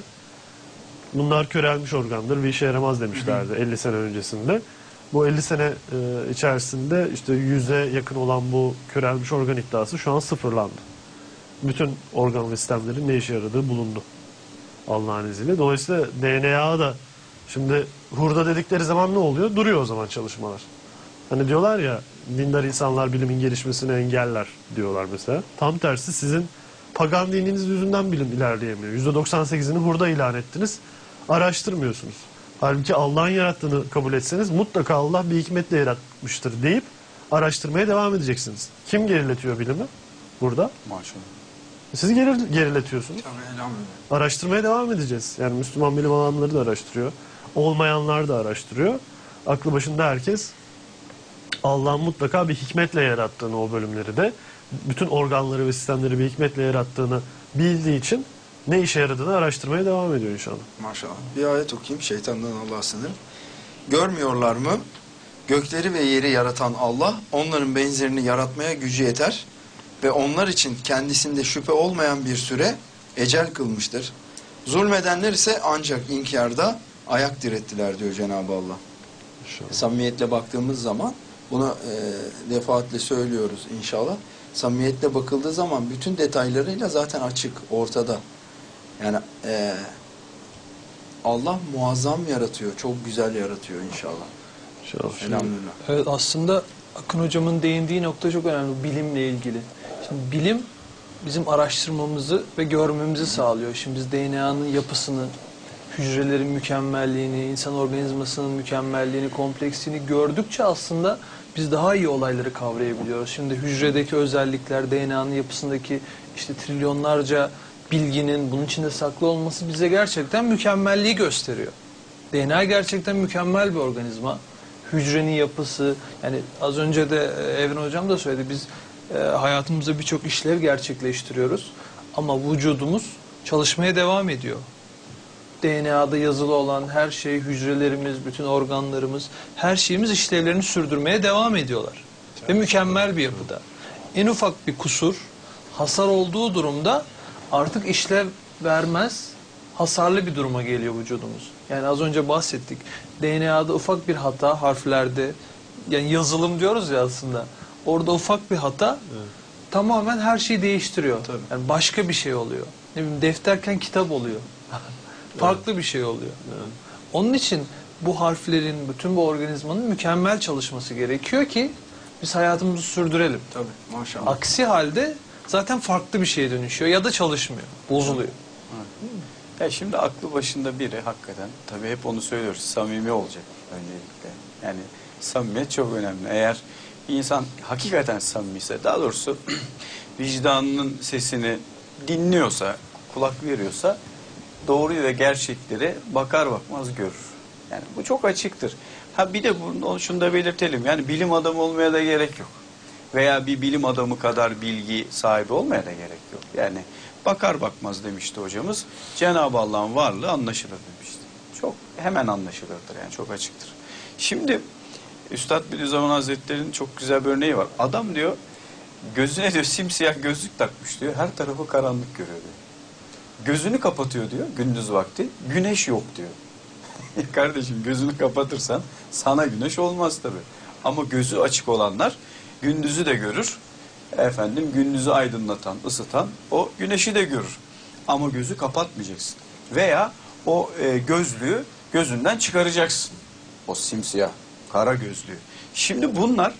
bunlar körelmiş organdır ve işe yaramaz demişlerdi elli sene öncesinde. Bu elli sene e, içerisinde işte yüze yakın olan bu körelmiş organ iddiası şu an sıfırlandı. Bütün organ ve sistemlerin ne işe yaradığı bulundu Allah'ın izniyle. Dolayısıyla D N A da şimdi hurda dedikleri zaman ne oluyor? Duruyor o zaman çalışmalar. Hani diyorlar ya dindar insanlar bilimin gelişmesini engeller diyorlar mesela. Tam tersi sizin pagan dininiz yüzünden bilim ilerleyemiyor. yüzde doksan sekizini hurda ilan ettiniz. Araştırmıyorsunuz. Halbuki Allah'ın yarattığını kabul etseniz mutlaka Allah bir hikmetle yaratmıştır deyip araştırmaya devam edeceksiniz. Kim geriletiyor bilimi? Burada. Maşallah. Siz geril, geriletiyorsunuz. Tabii, elhamdülillah. Araştırmaya devam edeceğiz. Yani Müslüman bilim adamları da araştırıyor. Olmayanlar da araştırıyor. Aklı başında herkes Allah'ın mutlaka bir hikmetle yarattığını o bölümleri de bütün organları ve sistemleri bir hikmetle yarattığını bildiği için ne işe yaradığını araştırmaya devam ediyor inşallah. Maşallah. Bir ayet okuyayım. Şeytandan Allah'a sınır. Görmüyorlar mı? Gökleri ve yeri yaratan Allah onların benzerini yaratmaya gücü yeter ve onlar için kendisinde şüphe olmayan bir süre ecel kılmıştır. Zulmedenler ise ancak inkarda ayak direttiler diyor Cenab-ı Allah. İnşallah. Samimiyetle baktığımız zaman bunu e, defaatle söylüyoruz inşallah. Samimiyetle bakıldığı zaman bütün detaylarıyla zaten açık, ortada. Yani e, Allah muazzam yaratıyor, çok güzel yaratıyor inşallah. İnşallah. Elhamdülillah. Evet, aslında Akın Hocam'ın değindiği nokta çok önemli, bilimle ilgili. Şimdi bilim bizim araştırmamızı ve görmemizi sağlıyor. Şimdi biz D N A'nın yapısını, hücrelerin mükemmelliğini, insan organizmasının mükemmelliğini, kompleksliğini gördükçe aslında biz daha iyi olayları kavrayabiliyoruz. Şimdi hücredeki özellikler, D N A'nın yapısındaki işte trilyonlarca bilginin bunun içinde saklı olması bize gerçekten mükemmelliği gösteriyor. D N A gerçekten mükemmel bir organizma. Hücrenin yapısı, yani az önce de Evren Hocam da söyledi, biz e, hayatımızda birçok işlev gerçekleştiriyoruz. Ama vücudumuz çalışmaya devam ediyor. D N A'da yazılı olan her şey, hücrelerimiz, bütün organlarımız, her şeyimiz işlevlerini sürdürmeye devam ediyorlar. Ve mükemmel bir yapıda. En ufak bir kusur, hasar olduğu durumda artık işlev vermez, hasarlı bir duruma geliyor vücudumuz. Yani az önce bahsettik. D N A'da ufak bir hata harflerde, yani yazılım diyoruz ya aslında. Orada ufak bir hata evet, tamamen her şeyi değiştiriyor. Tabii. Yani başka bir şey oluyor. Ne bileyim, defterken kitap oluyor. Farklı evet, bir şey oluyor. Evet. Onun için bu harflerin, bütün bu organizmanın mükemmel çalışması gerekiyor ki biz hayatımızı sürdürelim. Tabii, maşallah. Aksi halde zaten farklı bir şeye dönüşüyor ya da çalışmıyor, bozuluyor. Evet. Ya şimdi aklı başında biri hakikaten, tabii hep onu söylüyoruz, samimi olacak öncelikle. Yani samimiyet çok önemli. Eğer bir insan hakikaten samimiyse, daha doğrusu vicdanının sesini dinliyorsa, kulak veriyorsa doğruyu ve gerçekleri bakar bakmaz görür. Yani bu çok açıktır. Ha bir de bunu, şunu da belirtelim. Yani bilim adamı olmaya da gerek yok. Veya bir bilim adamı kadar bilgi sahibi olmaya da gerek yok. Yani bakar bakmaz demişti hocamız. Cenab-ı Allah'ın varlığı anlaşılır demişti. Çok hemen anlaşılırdır yani, çok açıktır. Şimdi Üstad Bediüzzaman Hazretleri'nin çok güzel bir örneği var. Adam diyor gözüne diyor simsiyah gözlük takmış diyor. Her tarafı karanlık görüyor diyor. Gözünü kapatıyor diyor gündüz vakti. Güneş yok diyor. Kardeşim gözünü kapatırsan sana güneş olmaz tabii. Ama gözü açık olanlar gündüzü de görür. Efendim gündüzü aydınlatan, ısıtan o güneşi de görür. Ama gözü kapatmayacaksın. Veya o e, gözlüğü gözünden çıkaracaksın. O simsiyah kara gözlüğü. Şimdi bunlar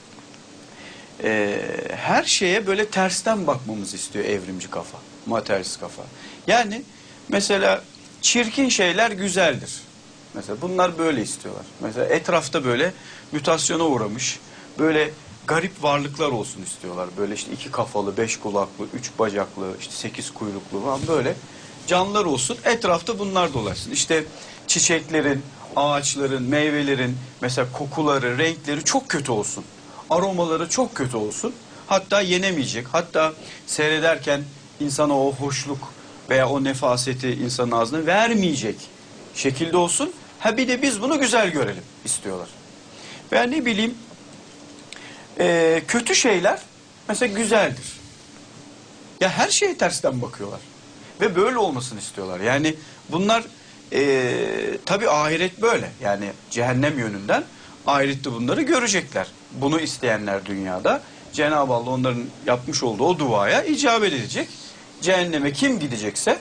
e, her şeye böyle tersten bakmamızı istiyor evrimci kafa, materyalist kafa. Yani mesela çirkin şeyler güzeldir. Mesela bunlar böyle istiyorlar. Mesela etrafta böyle mutasyona uğramış, böyle garip varlıklar olsun istiyorlar. Böyle işte iki kafalı, beş kulaklı, üç bacaklı, işte sekiz kuyruklu falan böyle canlılar olsun. Etrafta bunlar dolaşsın. İşte çiçeklerin, ağaçların, meyvelerin mesela kokuları, renkleri çok kötü olsun. Aromaları çok kötü olsun. Hatta yenemeyecek. Hatta seyrederken insana o hoşluk veya o nefaseti insanın ağzına vermeyecek şekilde olsun. Ha bir de biz bunu güzel görelim istiyorlar. Veya ne bileyim e, kötü şeyler mesela güzeldir. Ya her şeye tersten bakıyorlar. Ve böyle olmasını istiyorlar. Yani bunlar e, tabii ahiret böyle. Yani cehennem yönünden ahirette bunları görecekler. Bunu isteyenler dünyada. Cenab-ı Allah onların yapmış olduğu o duaya icabet edecek. Cehenneme kim gidecekse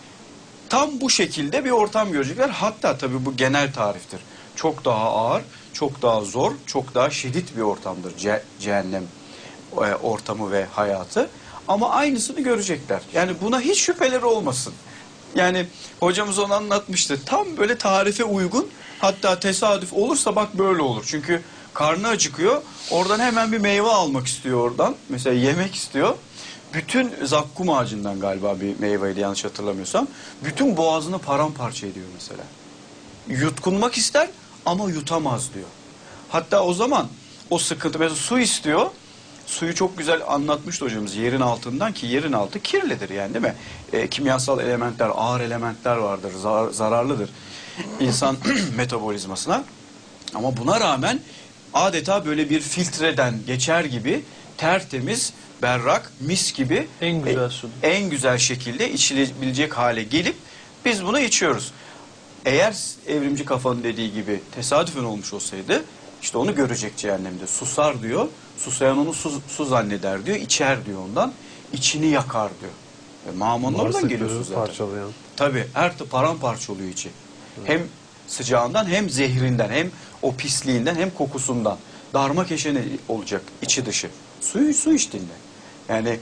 tam bu şekilde bir ortam görecekler. Hatta tabii bu genel tariftir. Çok daha ağır, çok daha zor, çok daha şiddet bir ortamdır ce cehennem e, ortamı ve hayatı. Ama aynısını görecekler. Yani buna hiç şüpheleri olmasın. Yani hocamız onu anlatmıştı. Tam böyle tarife uygun, hatta tesadüf olursa bak böyle olur. Çünkü karnı acıkıyor. Oradan hemen bir meyve almak istiyor oradan. Mesela yemek istiyor. Bütün zakkum ağacından galiba bir meyveydi yanlış hatırlamıyorsam. Bütün boğazını paramparça ediyor mesela. Yutkunmak ister ama yutamaz diyor. Hatta o zaman o sıkıntı, mesela su istiyor. Suyu çok güzel anlatmıştı hocamız yerin altından, ki yerin altı kirlidir yani, değil mi? E, kimyasal elementler, ağır elementler vardır, zar zararlıdır insan metabolizmasına. Ama buna rağmen adeta böyle bir filtreden geçer gibi tertemiz, berrak, mis gibi En güzel su. e, en güzel şekilde içilebilecek hale gelip biz bunu içiyoruz. Eğer evrimci kafanın dediği gibi tesadüfen olmuş olsaydı işte onu görecek cehennemde. Susar diyor. Susayan onu su, su zanneder diyor. İçer diyor ondan. İçini yakar diyor. E, Mamanın oradan geliyorsun zaten. Parçalayan. Tabii her paramparça oluyor içi. Evet. Hem sıcağından hem zehrinden hem o pisliğinden hem kokusundan. Darmakeşene olacak içi dışı. Suyu su içtiğinde. Yani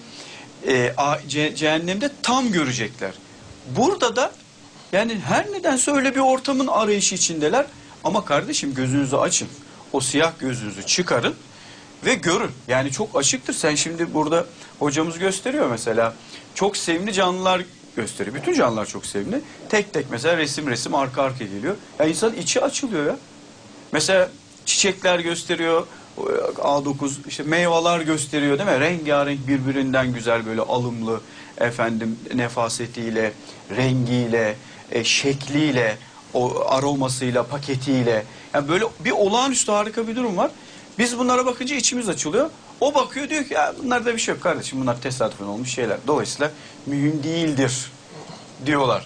e, a, ce, cehennemde tam görecekler. Burada da yani her nedense öyle bir ortamın arayışı içindeler. Ama kardeşim gözünüzü açın. O siyah gözünüzü çıkarın ve görün. Yani çok açıktır. Sen şimdi burada hocamız gösteriyor mesela. Çok sevimli canlılar gösteriyor. Bütün canlılar çok sevimli. Tek tek mesela resim resim arka arka geliyor. Ya insanın içi açılıyor ya. Mesela çiçekler gösteriyor. A dokuz işte meyveler gösteriyor değil mi? Rengarenk, birbirinden güzel, böyle alımlı, efendim nefasetiyle, rengiyle, e, şekliyle, o aromasıyla, paketiyle. Yani böyle bir olağanüstü harika bir durum var. Biz bunlara bakınca içimiz açılıyor. O bakıyor, diyor ki ya bunlarda bir şey yok kardeşim, bunlar tesadüfen olmuş şeyler. Dolayısıyla mühim değildir diyorlar.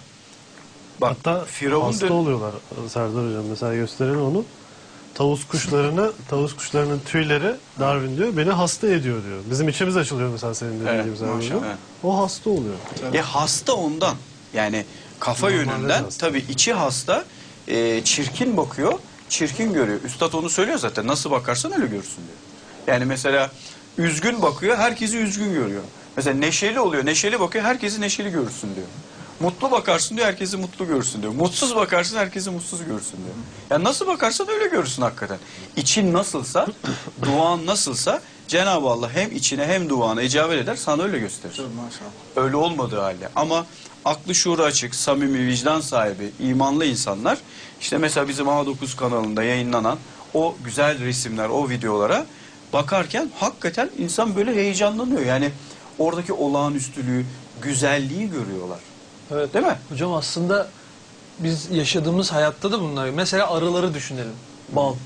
Bak, hatta Firavun hasta dön- oluyorlar Serdar Hocam. Mesela gösteren onu. Tavus kuşlarını, tavus kuşlarının tüyleri, Darwin diyor, beni hasta ediyor diyor. Bizim içimiz açılıyor mesela senin dediğin Evet, gibi Serdar maşallah. Hocam. O hasta oluyor. E hasta ondan. Yani kafa Normalde yönünden hasta. tabii içi hasta, e, çirkin bakıyor, çirkin görüyor. Üstad onu söylüyor zaten, nasıl bakarsan öyle görürsün diyor. Yani mesela üzgün bakıyor, herkesi üzgün görüyor. Mesela neşeli oluyor, neşeli bakıyor, herkesi neşeli görürsün diyor. Mutlu bakarsın diyor, herkesi mutlu görürsün diyor. Mutsuz bakarsın, herkesi mutsuz görürsün diyor. Yani nasıl bakarsan öyle görürsün hakikaten. İçin nasılsa, duan nasılsa Cenab-ı Allah hem içine hem duana icabet eder, sana öyle gösterir. Maşallah. Öyle olmadığı halde. Ama aklı şuuru açık, samimi, vicdan sahibi, imanlı insanlar, işte mesela bizim A dokuz kanalında yayınlanan o güzel resimler, o videolara bakarken hakikaten insan böyle heyecanlanıyor. Yani oradaki olağanüstülüğü, güzelliği görüyorlar. Evet. Değil mi? Hocam aslında biz yaşadığımız hayatta da bunlar. Mesela arıları düşünelim. Bal.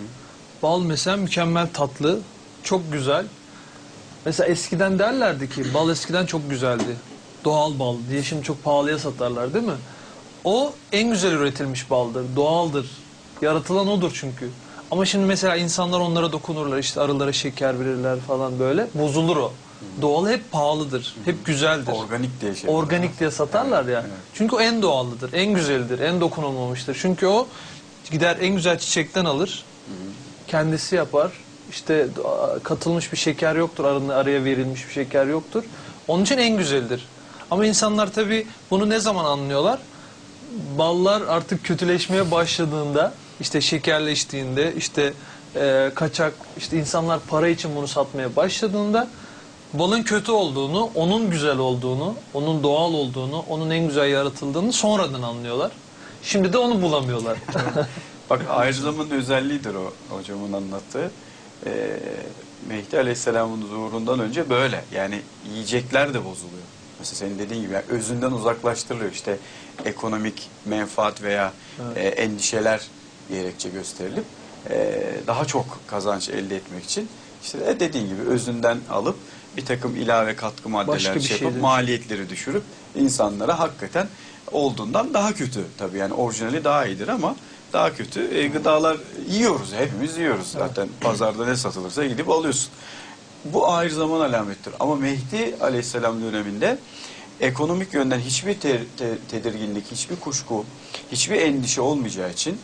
Bal mesela mükemmel tatlı, çok güzel. Mesela eskiden derlerdi ki bal eskiden çok güzeldi. Doğal bal diye şimdi çok pahalıya satarlar değil mi? O en güzel üretilmiş baldır, doğaldır. Yaratılan odur çünkü. Ama şimdi mesela insanlar onlara dokunurlar, işte arılara şeker verirler falan böyle. Bozulur o. Doğal hep pahalıdır, hep güzeldir. Organik diye şey. Organik diye satarlar ya. Evet. Çünkü o en doğallıdır, en güzelidir, en dokunulmamıştır. Çünkü o gider en güzel çiçekten alır, kendisi yapar. İşte katılmış bir şeker yoktur, arının araya verilmiş bir şeker yoktur. Onun için en güzeldir. Ama insanlar tabii bunu ne zaman anlıyorlar? Ballar artık kötüleşmeye başladığında, işte şekerleştiğinde, işte e, kaçak, işte insanlar para için bunu satmaya başladığında balın kötü olduğunu, onun güzel olduğunu, onun doğal olduğunu, onun en güzel yaratıldığını sonradan anlıyorlar. Şimdi de onu bulamıyorlar. Bak ayrıcalıkların özelliğidir o hocamın anlattığı. Ee, Mehdi Aleyhisselam'ın zuhurundan önce böyle. Yani yiyecekler de bozuluyor. Mesela senin dediğin gibi yani özünden uzaklaştırılıyor. İşte ekonomik menfaat veya Evet. e, endişeler gerekçe gösterilip e, daha çok kazanç elde etmek için işte de dediğin gibi özünden alıp bir takım ilave katkı maddeler Başka bir şey şey yapıp de- maliyetleri düşürüp insanlara hakikaten olduğundan daha kötü tabii yani orijinali daha iyidir ama daha kötü e, gıdalar yiyoruz, hepimiz yiyoruz zaten. Pazarda ne satılırsa gidip alıyorsun. Bu ahir zaman alamettir. Ama Mehdi Aleyhisselam döneminde ekonomik yönden hiçbir te- te- tedirginlik, hiçbir kuşku, hiçbir endişe olmayacağı için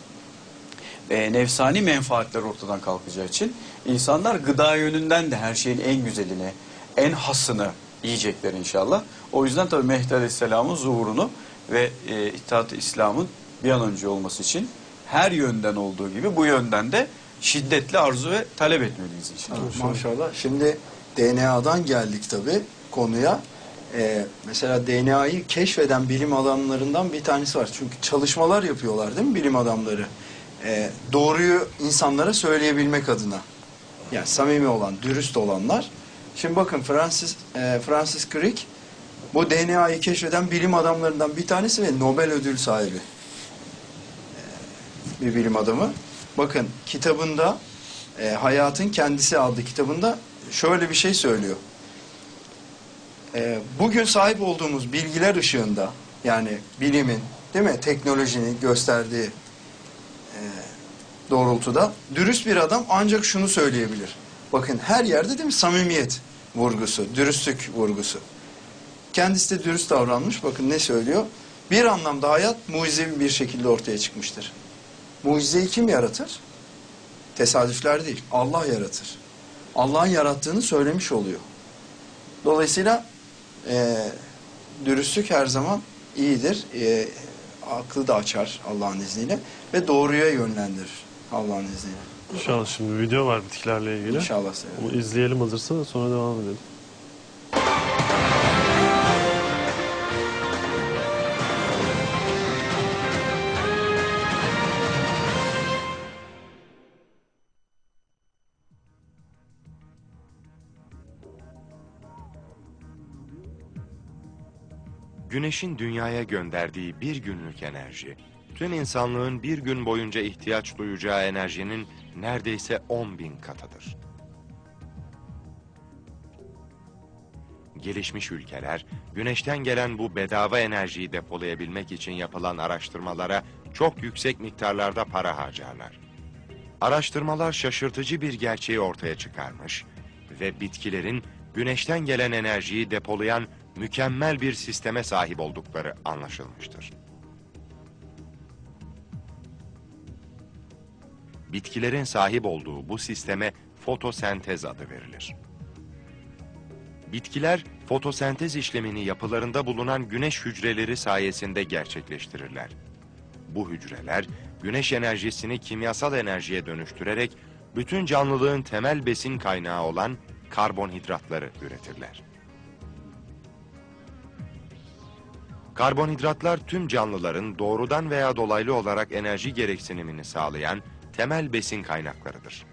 e, nefsani menfaatler ortadan kalkacağı için insanlar gıda yönünden de her şeyin en güzelini, en hasını yiyecekler inşallah. O yüzden tabii Mehdi Aleyhisselam'ın zuhurunu ve e, İttihat-ı İslam'ın bir an önce olması için her yönden olduğu gibi bu yönden de şiddetli arzu ve talep etmeliyiz inşallah. Evet, maşallah. Şimdi D N A'dan geldik tabii konuya. Ee, mesela D N A'yı keşfeden bilim adamlarından bir tanesi var. Çünkü çalışmalar yapıyorlar değil mi bilim adamları? Ee, doğruyu insanlara söyleyebilmek adına. Yani samimi olan, dürüst olanlar. Şimdi bakın Francis, e, Francis Crick bu D N A'yı keşfeden bilim adamlarından bir tanesi ve Nobel ödül sahibi. Ee, bir bilim adamı. Bakın kitabında e, Hayatın Kendisi adlı kitabında şöyle bir şey söylüyor. E, bugün sahip olduğumuz bilgiler ışığında yani bilimin değil mi teknolojinin gösterdiği e, doğrultuda dürüst bir adam ancak şunu söyleyebilir. Bakın her yerde değil mi samimiyet vurgusu, dürüstlük vurgusu. Kendisi de dürüst davranmış. Bakın ne söylüyor? Bir anlamda hayat mucizevi bir şekilde ortaya çıkmıştır. Mucizeyi kim yaratır? Tesadüfler değil. Allah yaratır. Allah'ın yarattığını söylemiş oluyor. Dolayısıyla e, dürüstlük her zaman iyidir. E, aklı da açar Allah'ın izniyle ve doğruya yönlendirir Allah'ın izniyle. Şu an şimdi bir video var bitkilerle ilgili. İnşallah severim. Onu izleyelim hazırsa sonra devam edelim. Güneşin dünyaya gönderdiği bir günlük enerji, tüm insanlığın bir gün boyunca ihtiyaç duyacağı enerjinin neredeyse on bin katıdır. Gelişmiş ülkeler, güneşten gelen bu bedava enerjiyi depolayabilmek için yapılan araştırmalara çok yüksek miktarlarda para harcarlar. Araştırmalar şaşırtıcı bir gerçeği ortaya çıkarmış ve bitkilerin güneşten gelen enerjiyi depolayan mükemmel bir sisteme sahip oldukları anlaşılmıştır. Bitkilerin sahip olduğu bu sisteme fotosentez adı verilir. Bitkiler fotosentez işlemini yapılarında bulunan güneş hücreleri sayesinde gerçekleştirirler. Bu hücreler güneş enerjisini kimyasal enerjiye dönüştürerek bütün canlılığın temel besin kaynağı olan karbonhidratları üretirler. Karbonhidratlar tüm canlıların doğrudan veya dolaylı olarak enerji gereksinimini sağlayan temel besin kaynaklarıdır.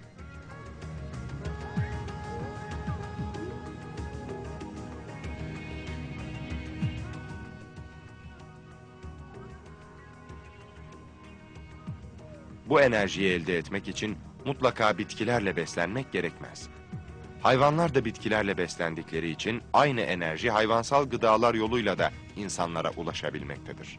Bu enerjiyi elde etmek için mutlaka bitkilerle beslenmek gerekmez. Hayvanlar da bitkilerle beslendikleri için aynı enerji hayvansal gıdalar yoluyla da insanlara ulaşabilmektedir.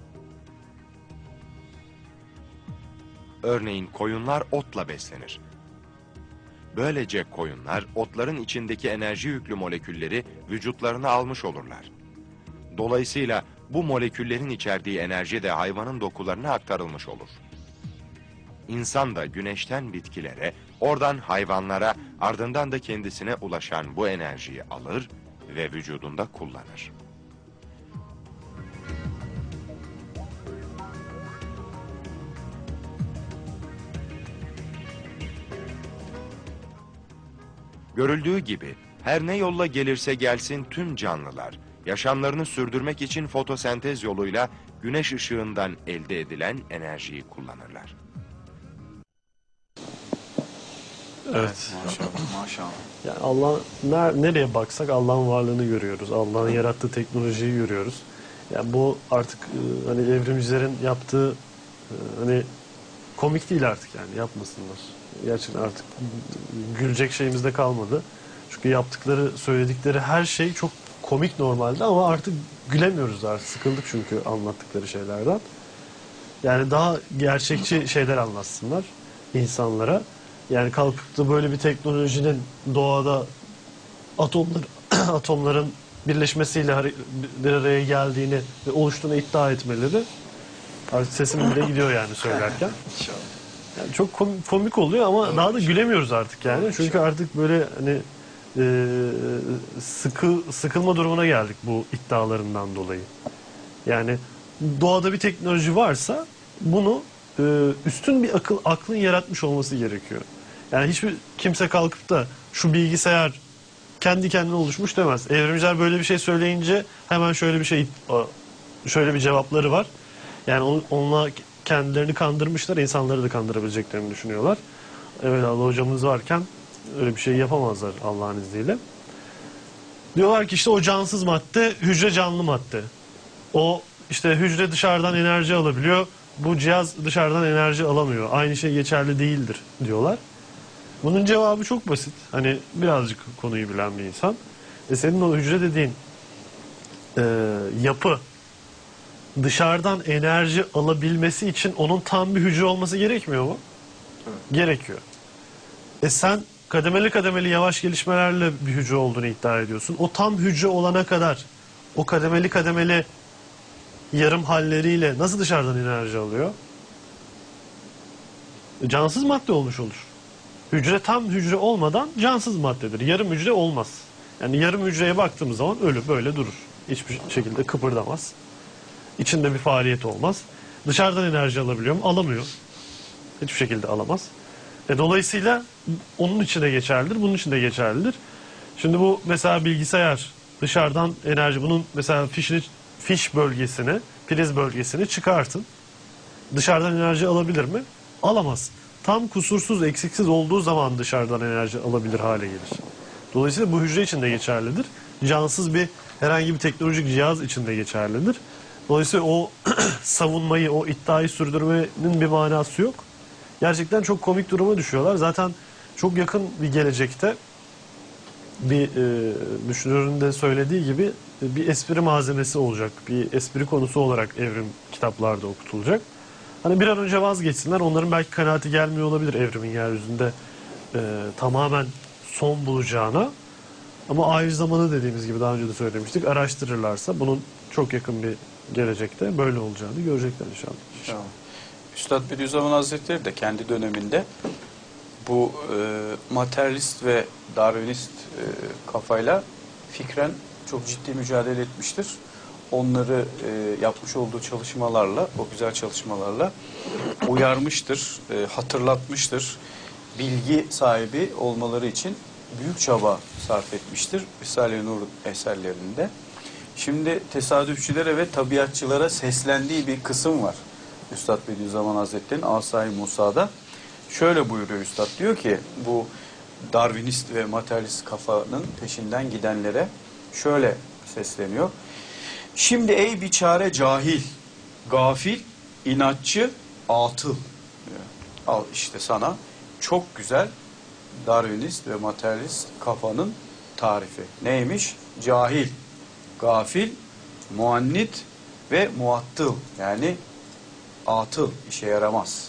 Örneğin koyunlar otla beslenir. Böylece koyunlar otların içindeki enerji yüklü molekülleri vücutlarına almış olurlar. Dolayısıyla bu moleküllerin içerdiği enerji de hayvanın dokularına aktarılmış olur. İnsan da güneşten bitkilere, oradan hayvanlara, ardından da kendisine ulaşan bu enerjiyi alır ve vücudunda kullanır. Görüldüğü gibi her ne yolla gelirse gelsin tüm canlılar yaşamlarını sürdürmek için fotosentez yoluyla güneş ışığından elde edilen enerjiyi kullanırlar. Evet. Maşallah. Maşallah. Yani Allah ner- nereye baksak Allah'ın varlığını görüyoruz. Allah'ın yarattığı teknolojiyi görüyoruz. Yani bu artık e, hani evrimcilerin yaptığı e, hani komik değil artık, yani yapmasınlar. Gerçekten artık gülecek şeyimiz de kalmadı. Çünkü yaptıkları, söyledikleri her şey çok komik normalde ama artık gülemiyoruz artık. Sıkıldık çünkü anlattıkları şeylerden. Yani daha gerçekçi şeyler anlatsınlar insanlara. Yani kalkıp da böyle bir teknolojinin doğada atomlar, atomların birleşmesiyle hare- bir araya geldiğini ve oluştuğunu iddia etmeleri artık sesim bile gidiyor yani söylerken. Yani çok kom- komik oluyor ama daha da gülemiyoruz artık yani. Çünkü artık böyle hani e, sıkı sıkılma durumuna geldik bu iddialarından dolayı. Yani doğada bir teknoloji varsa bunu e, üstün bir akıl aklın yaratmış olması gerekiyor. Yani hiçbir kimse kalkıp da şu bilgisayar kendi kendine oluşmuş demez. Evrimciler böyle bir şey söyleyince hemen şöyle bir şey şöyle bir cevapları var. Yani on- onunla kendilerini kandırmışlar, insanları da kandırabileceklerini düşünüyorlar. Evet, Allah hocamız varken öyle bir şey yapamazlar Allah'ın izniyle. Diyorlar ki işte o cansız madde hücre canlı madde. O işte hücre dışarıdan enerji alabiliyor. Bu cihaz dışarıdan enerji alamıyor. Aynı şey geçerli değildir diyorlar. Bunun cevabı çok basit. Hani birazcık konuyu bilen bir insan. E senin o hücre dediğin e, yapı dışarıdan enerji alabilmesi için onun tam bir hücre olması gerekmiyor mu? Evet. Gerekiyor. E sen kademeli kademeli yavaş gelişmelerle bir hücre olduğunu iddia ediyorsun. O tam hücre olana kadar o kademeli kademeli yarım halleriyle nasıl dışarıdan enerji alıyor? E, cansız madde olmuş olur. Hücre tam hücre olmadan cansız maddedir. Yarım hücre olmaz. Yani yarım hücreye baktığımız zaman ölü böyle durur. Hiçbir şekilde kıpırdamaz. İçinde bir faaliyet olmaz. Dışarıdan enerji alabiliyor mu? Alamıyor. Hiçbir şekilde alamaz. E, dolayısıyla onun için de geçerlidir, bunun için de geçerlidir. Şimdi bu mesela bilgisayar dışarıdan enerji, bunun mesela fişini, fiş bölgesini, priz bölgesini çıkartın. Dışarıdan enerji alabilir mi? Alamaz. Tam kusursuz, eksiksiz olduğu zaman dışarıdan enerji alabilir hale gelir. Dolayısıyla bu hücre için de geçerlidir. Cansız bir herhangi bir teknolojik cihaz için de geçerlidir. Dolayısıyla o savunmayı, o iddiayı sürdürmenin bir manası yok. Gerçekten çok komik duruma düşüyorlar. Zaten çok yakın bir gelecekte bir e, düşünürün de söylediği gibi e, bir espri malzemesi olacak. Bir espri konusu olarak evrim kitaplarda okutulacak. Hani bir an önce vazgeçsinler. Onların belki kanaati gelmiyor olabilir evrimin yeryüzünde e, tamamen son bulacağına. Ama ahir zamanı dediğimiz gibi daha önce de söylemiştik. Araştırırlarsa bunun çok yakın bir gelecekte böyle olacağını görecekler inşallah. İnşallah. Üstad Bediüzzaman Hazretleri de kendi döneminde bu e, materyalist ve darwinist e, kafayla fikren çok ciddi mücadele etmiştir. Onları e, yapmış olduğu çalışmalarla, o güzel çalışmalarla uyarmıştır, e, hatırlatmıştır. bilgi sahibi olmaları için büyük çaba sarf etmiştir Risale-i Nur eserlerinde. Şimdi tesadüfçülere ve tabiatçılara seslendiği bir kısım var. Üstad Bediüzzaman Hazretleri'nin Asay-ı Musa'da şöyle buyuruyor Üstad, diyor ki bu Darwinist ve materyalist kafanın peşinden gidenlere şöyle sesleniyor. Şimdi ey biçare cahil, gafil, inatçı, atıl. Al işte sana çok güzel Darwinist ve materyalist kafanın tarifi. Neymiş? Cahil, gafil, muannit ve muattıl. Yani atıl, işe yaramaz.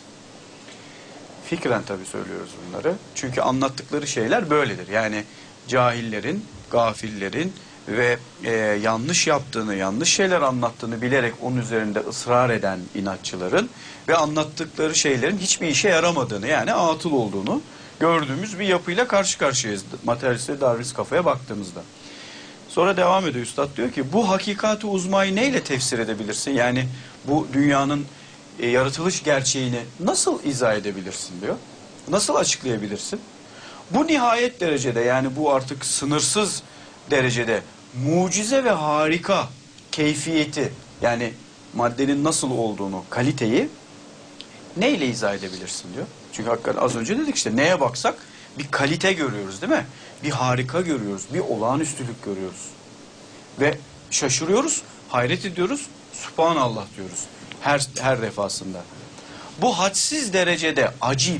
Fikren tabii söylüyoruz bunları. Çünkü anlattıkları şeyler böyledir. Yani cahillerin, gafillerin ve e, yanlış yaptığını, yanlış şeyler anlattığını bilerek onun üzerinde ısrar eden inatçıların ve anlattıkları şeylerin hiçbir işe yaramadığını, yani atıl olduğunu gördüğümüz bir yapıyla karşı karşıyayız. Materyalist ve Darwinist kafaya baktığımızda. Sonra devam ediyor Üstad, diyor ki bu hakikati uzmayı neyle tefsir edebilirsin? Yani bu dünyanın e, yaratılış gerçeğini nasıl izah edebilirsin diyor. Nasıl açıklayabilirsin? Bu nihayet derecede, yani bu artık sınırsız derecede mucize ve harika keyfiyeti, yani maddenin nasıl olduğunu, kaliteyi neyle izah edebilirsin diyor. Çünkü hakikaten az önce dedik işte, neye baksak bir kalite görüyoruz değil mi? Bir harika görüyoruz, bir olağanüstülük görüyoruz. Ve şaşırıyoruz, hayret ediyoruz, Subhanallah diyoruz her, her defasında. Bu hadsiz derecede acip,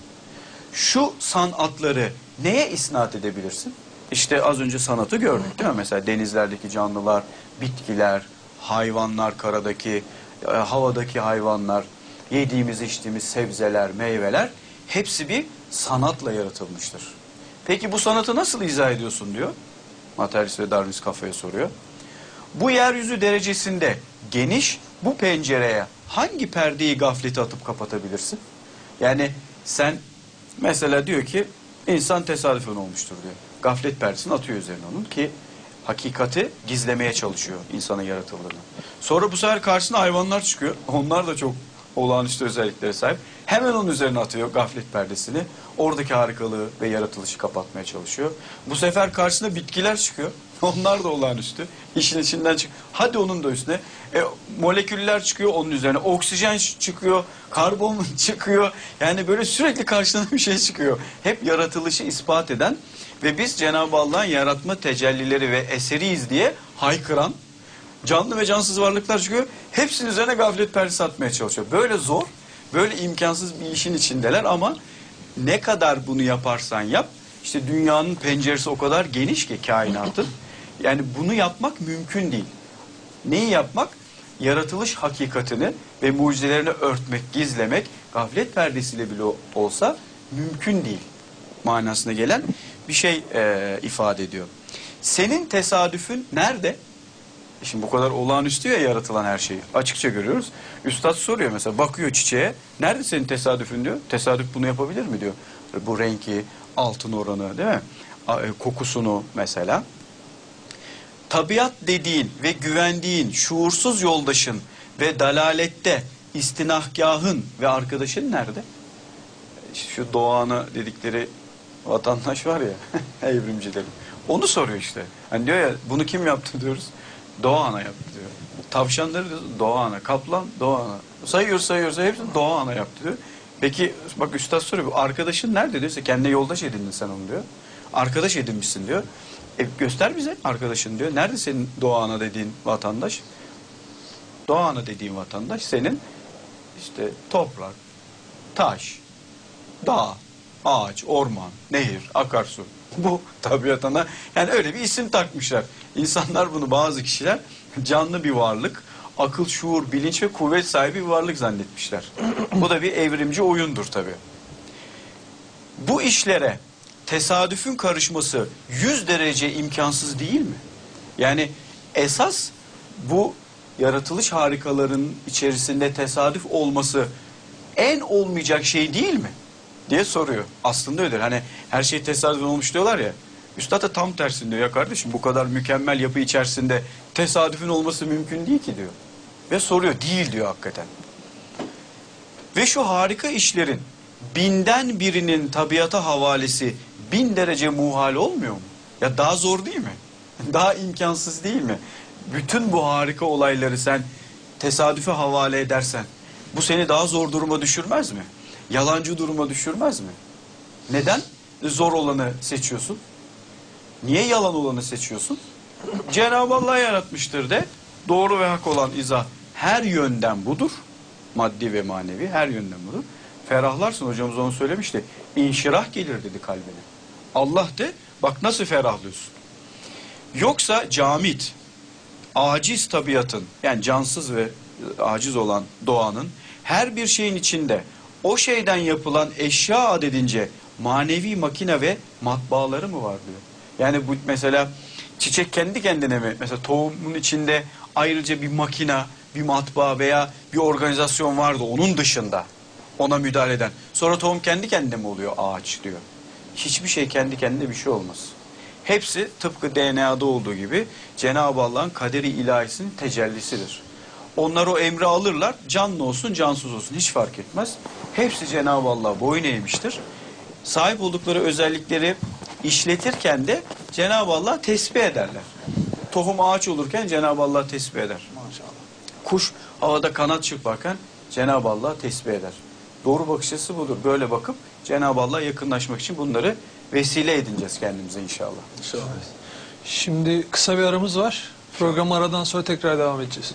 şu sanatları neye isnat edebilirsin? İşte az önce sanatı gördük değil mi? Mesela denizlerdeki canlılar, bitkiler, hayvanlar, karadaki, e, havadaki hayvanlar, yediğimiz içtiğimiz sebzeler, meyveler hepsi bir sanatla yaratılmıştır. Peki bu sanatı nasıl izah ediyorsun diyor. Materyalist ve Darwinist kafaya soruyor. Bu yeryüzü derecesinde geniş bu pencereye hangi perdeyi gafleti atıp kapatabilirsin? Yani sen mesela diyor ki insan tesadüfen olmuştur diyor. Gaflet perdesini atıyor üzerine onun ki hakikati gizlemeye çalışıyor insanın yaratıldığını. Sonra bu sefer karşısına hayvanlar çıkıyor. Onlar da çok olağanüstü özelliklere sahip. Hemen onun üzerine atıyor gaflet perdesini. Oradaki harikalığı ve yaratılışı kapatmaya çalışıyor. Bu sefer karşısına bitkiler çıkıyor. Onlar da olağanüstü. İşin içinden çık. Hadi onun da üstüne. E, moleküller çıkıyor onun üzerine. Oksijen çıkıyor. Karbon çıkıyor. Yani böyle sürekli karşına bir şey çıkıyor. Hep yaratılışı ispat eden ve biz Cenab-ı Allah'ın yaratma tecellileri ve eseriyiz diye haykıran canlı ve cansız varlıklar çıkıyor. Hepsinin üzerine gaflet perdesi atmaya çalışıyor. Böyle zor, böyle imkansız bir işin içindeler ama ne kadar bunu yaparsan yap, işte dünyanın penceresi o kadar geniş ki kainatın. Yani bunu yapmak mümkün değil. Neyi yapmak? Yaratılış hakikatini ve mucizelerini örtmek, gizlemek, gaflet perdesiyle bile olsa mümkün değil manasına gelen bir şey e, ifade ediyor. Senin tesadüfün nerede? Şimdi bu kadar olağanüstü ya yaratılan her şeyi. Açıkça görüyoruz. Üstad soruyor mesela, bakıyor çiçeğe. Nerede senin tesadüfün diyor. Tesadüf bunu yapabilir mi diyor. Bu renki, altın oranı değil mi? Kokusunu mesela. Tabiat dediğin ve güvendiğin şuursuz yoldaşın ve dalalette istinahgahın ve arkadaşın nerede? Şu doğanı dedikleri vatandaş var ya, evrimcilerin. Onu soruyor işte. Hani diyor ya, bunu kim yaptı diyoruz. Doğa ana yaptı diyor. Tavşanları diyor, doğa ana. Kaplan doğa ana. Sayıyor sayıyor sayıyor, hepsini doğa ana yaptı diyor. Peki bak üstad soruyor, bu arkadaşın nerede diyorsa, kendine yoldaş edindin sen onu diyor. Arkadaş edinmişsin diyor. E, göster bize arkadaşın diyor. Nerede senin doğa ana dediğin vatandaş? Doğa ana dediğin vatandaş senin işte toprak, taş, dağ, ağaç, orman, nehir, akarsu. Bu tabiat ana. Yani öyle bir isim takmışlar. İnsanlar bunu, bazı kişiler canlı bir varlık, akıl, şuur, bilinç ve kuvvet sahibi bir varlık zannetmişler. Bu da bir evrimci oyundur tabii. Bu işlere tesadüfün karışması yüz derece imkansız değil mi? Yani esas bu yaratılış harikalarının içerisinde tesadüf olması en olmayacak şey değil mi? Diye soruyor. Aslında öyledir. Hani her şey tesadüfen olmuş diyorlar ya. Üstad da tam tersini diyor. Ya kardeşim, bu kadar mükemmel yapı içerisinde tesadüfün olması mümkün değil ki diyor. Ve soruyor. Değil diyor hakikaten. Ve şu harika işlerin binden birinin tabiata havalesi bin derece muhal olmuyor mu? Ya daha zor değil mi? Daha imkansız değil mi? Bütün bu harika olayları sen tesadüfe havale edersen bu seni daha zor duruma düşürmez mi? Yalancı duruma düşürmez mi? Neden zor olanı seçiyorsun? Niye yalan olanı seçiyorsun? Cenab-ı Allah yaratmıştır de, doğru ve hak olan izah her yönden budur. Maddi ve manevi her yönden budur. Ferahlarsın, hocamız onu söylemişti. İnşirah gelir dedi kalbine. Allah de, bak nasıl ferahlıyorsun. Yoksa camit, aciz tabiatın, yani cansız ve aciz olan doğanın her bir şeyin içinde o şeyden yapılan eşya adedince manevi makine ve matbaaları mı var diyor. Yani bu mesela çiçek kendi kendine mi? Mesela tohumun içinde ayrıca bir makina, bir matbaa veya bir organizasyon vardı onun dışında ona müdahale eden. Sonra tohum kendi kendine mi oluyor ağaç diyor. Hiçbir şey kendi kendine bir şey olmaz. Hepsi tıpkı D N A'da olduğu gibi Cenab-ı Allah'ın kaderi ilahisinin tecellisidir. Onlar o emri alırlar, canlı olsun cansız olsun hiç fark etmez. Hepsi Cenab-ı Allah'a boyun eğmiştir. Sahip oldukları özellikleri işletirken de Cenab-ı Allah tesbih ederler. Tohum ağaç olurken Cenab-ı Allah tesbih eder. Maşallah. Kuş havada kanat çırparken Cenab-ı Allah tesbih eder. Doğru bakış açısı budur. Böyle bakıp Cenab-ı Allah'a yakınlaşmak için bunları vesile edineceğiz kendimize inşallah. İnşallah. Şimdi kısa bir aramız var. Programı aradan sonra tekrar devam edeceğiz.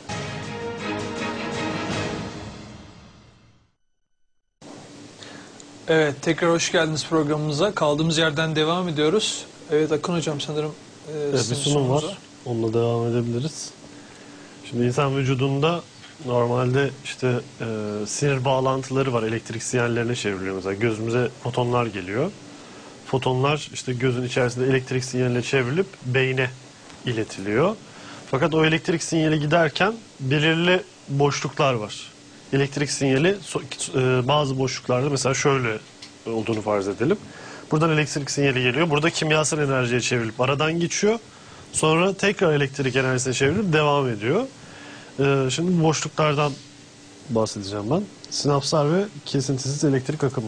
Evet, tekrar hoş geldiniz programımıza. Kaldığımız yerden devam ediyoruz. Evet Akın Hocam sanırım e, Evet, bir sizin sunum sununuz var. Onunla devam edebiliriz. Şimdi insan vücudunda normalde işte e, sinir bağlantıları var. Elektrik sinyallerine çevriliyor mesela. Gözümüze fotonlar geliyor. Fotonlar işte gözün içerisinde elektrik sinyaline çevrilip beyne iletiliyor. Fakat o elektrik sinyali giderken belirli boşluklar var. Elektrik sinyali so- e, bazı boşluklarda mesela şöyle olduğunu farz edelim. Buradan elektrik sinyali geliyor. Burada kimyasal enerjiye çevrilip aradan geçiyor. Sonra tekrar elektrik enerjisine çevrilip devam ediyor. Ee, şimdi bu boşluklardan bahsedeceğim ben. Sinapslar ve kesintisiz elektrik akımı.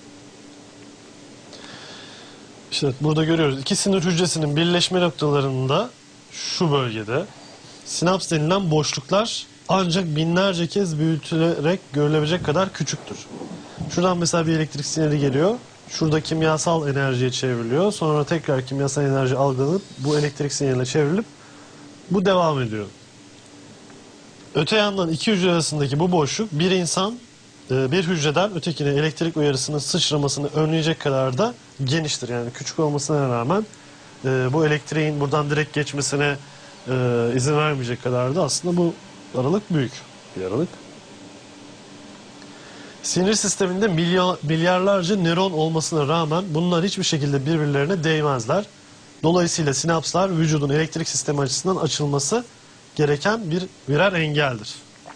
İşte burada görüyoruz. İki sinir hücresinin birleşme noktalarında şu bölgede sinaps denilen boşluklar ancak binlerce kez büyütülerek görülebilecek kadar küçüktür. Şuradan mesela bir elektrik sinyali geliyor. Şurada kimyasal enerjiye çevriliyor. Sonra tekrar kimyasal enerji algılanıp bu elektrik sinyaline çevrilip bu devam ediyor. Öte yandan iki hücre arasındaki bu boşluk bir insan bir hücreden ötekine elektrik uyarısının sıçramasını önleyecek kadar da geniştir. Yani küçük olmasına rağmen bu elektriğin buradan direkt geçmesine izin vermeyecek kadar da aslında bu aralık büyük bir aralık. Sinir sisteminde milyar, milyarlarca nöron olmasına rağmen bunlar hiçbir şekilde birbirlerine değmezler. Dolayısıyla sinapslar vücudun elektrik sistemi açısından açılması gereken bir birer engeldir.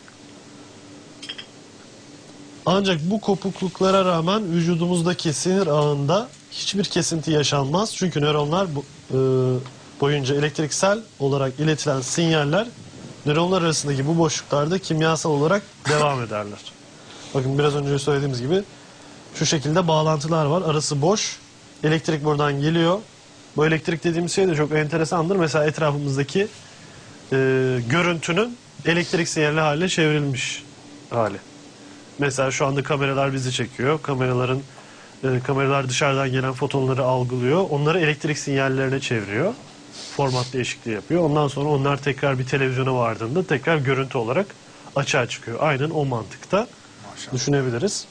Ancak bu kopukluklara rağmen vücudumuzdaki sinir ağında hiçbir kesinti yaşanmaz. Çünkü nöronlar bu, e, boyunca elektriksel olarak iletilen sinyaller nöronlar arasındaki bu boşluklarda kimyasal olarak devam ederler. Bakın biraz önce söylediğimiz gibi şu şekilde bağlantılar var. Arası boş. Elektrik buradan geliyor. Bu elektrik dediğimiz şey de çok enteresandır. Mesela etrafımızdaki e, görüntünün elektrik sinyali haline çevrilmiş hali. Mesela şu anda kameralar bizi çekiyor. Kameraların e, kameralar dışarıdan gelen fotonları algılıyor. Onları elektrik sinyallerine çeviriyor. Format değişikliği yapıyor. Ondan sonra onlar tekrar bir televizyona vardığında tekrar görüntü olarak açığa çıkıyor. Aynen o mantıkta düşünebiliriz.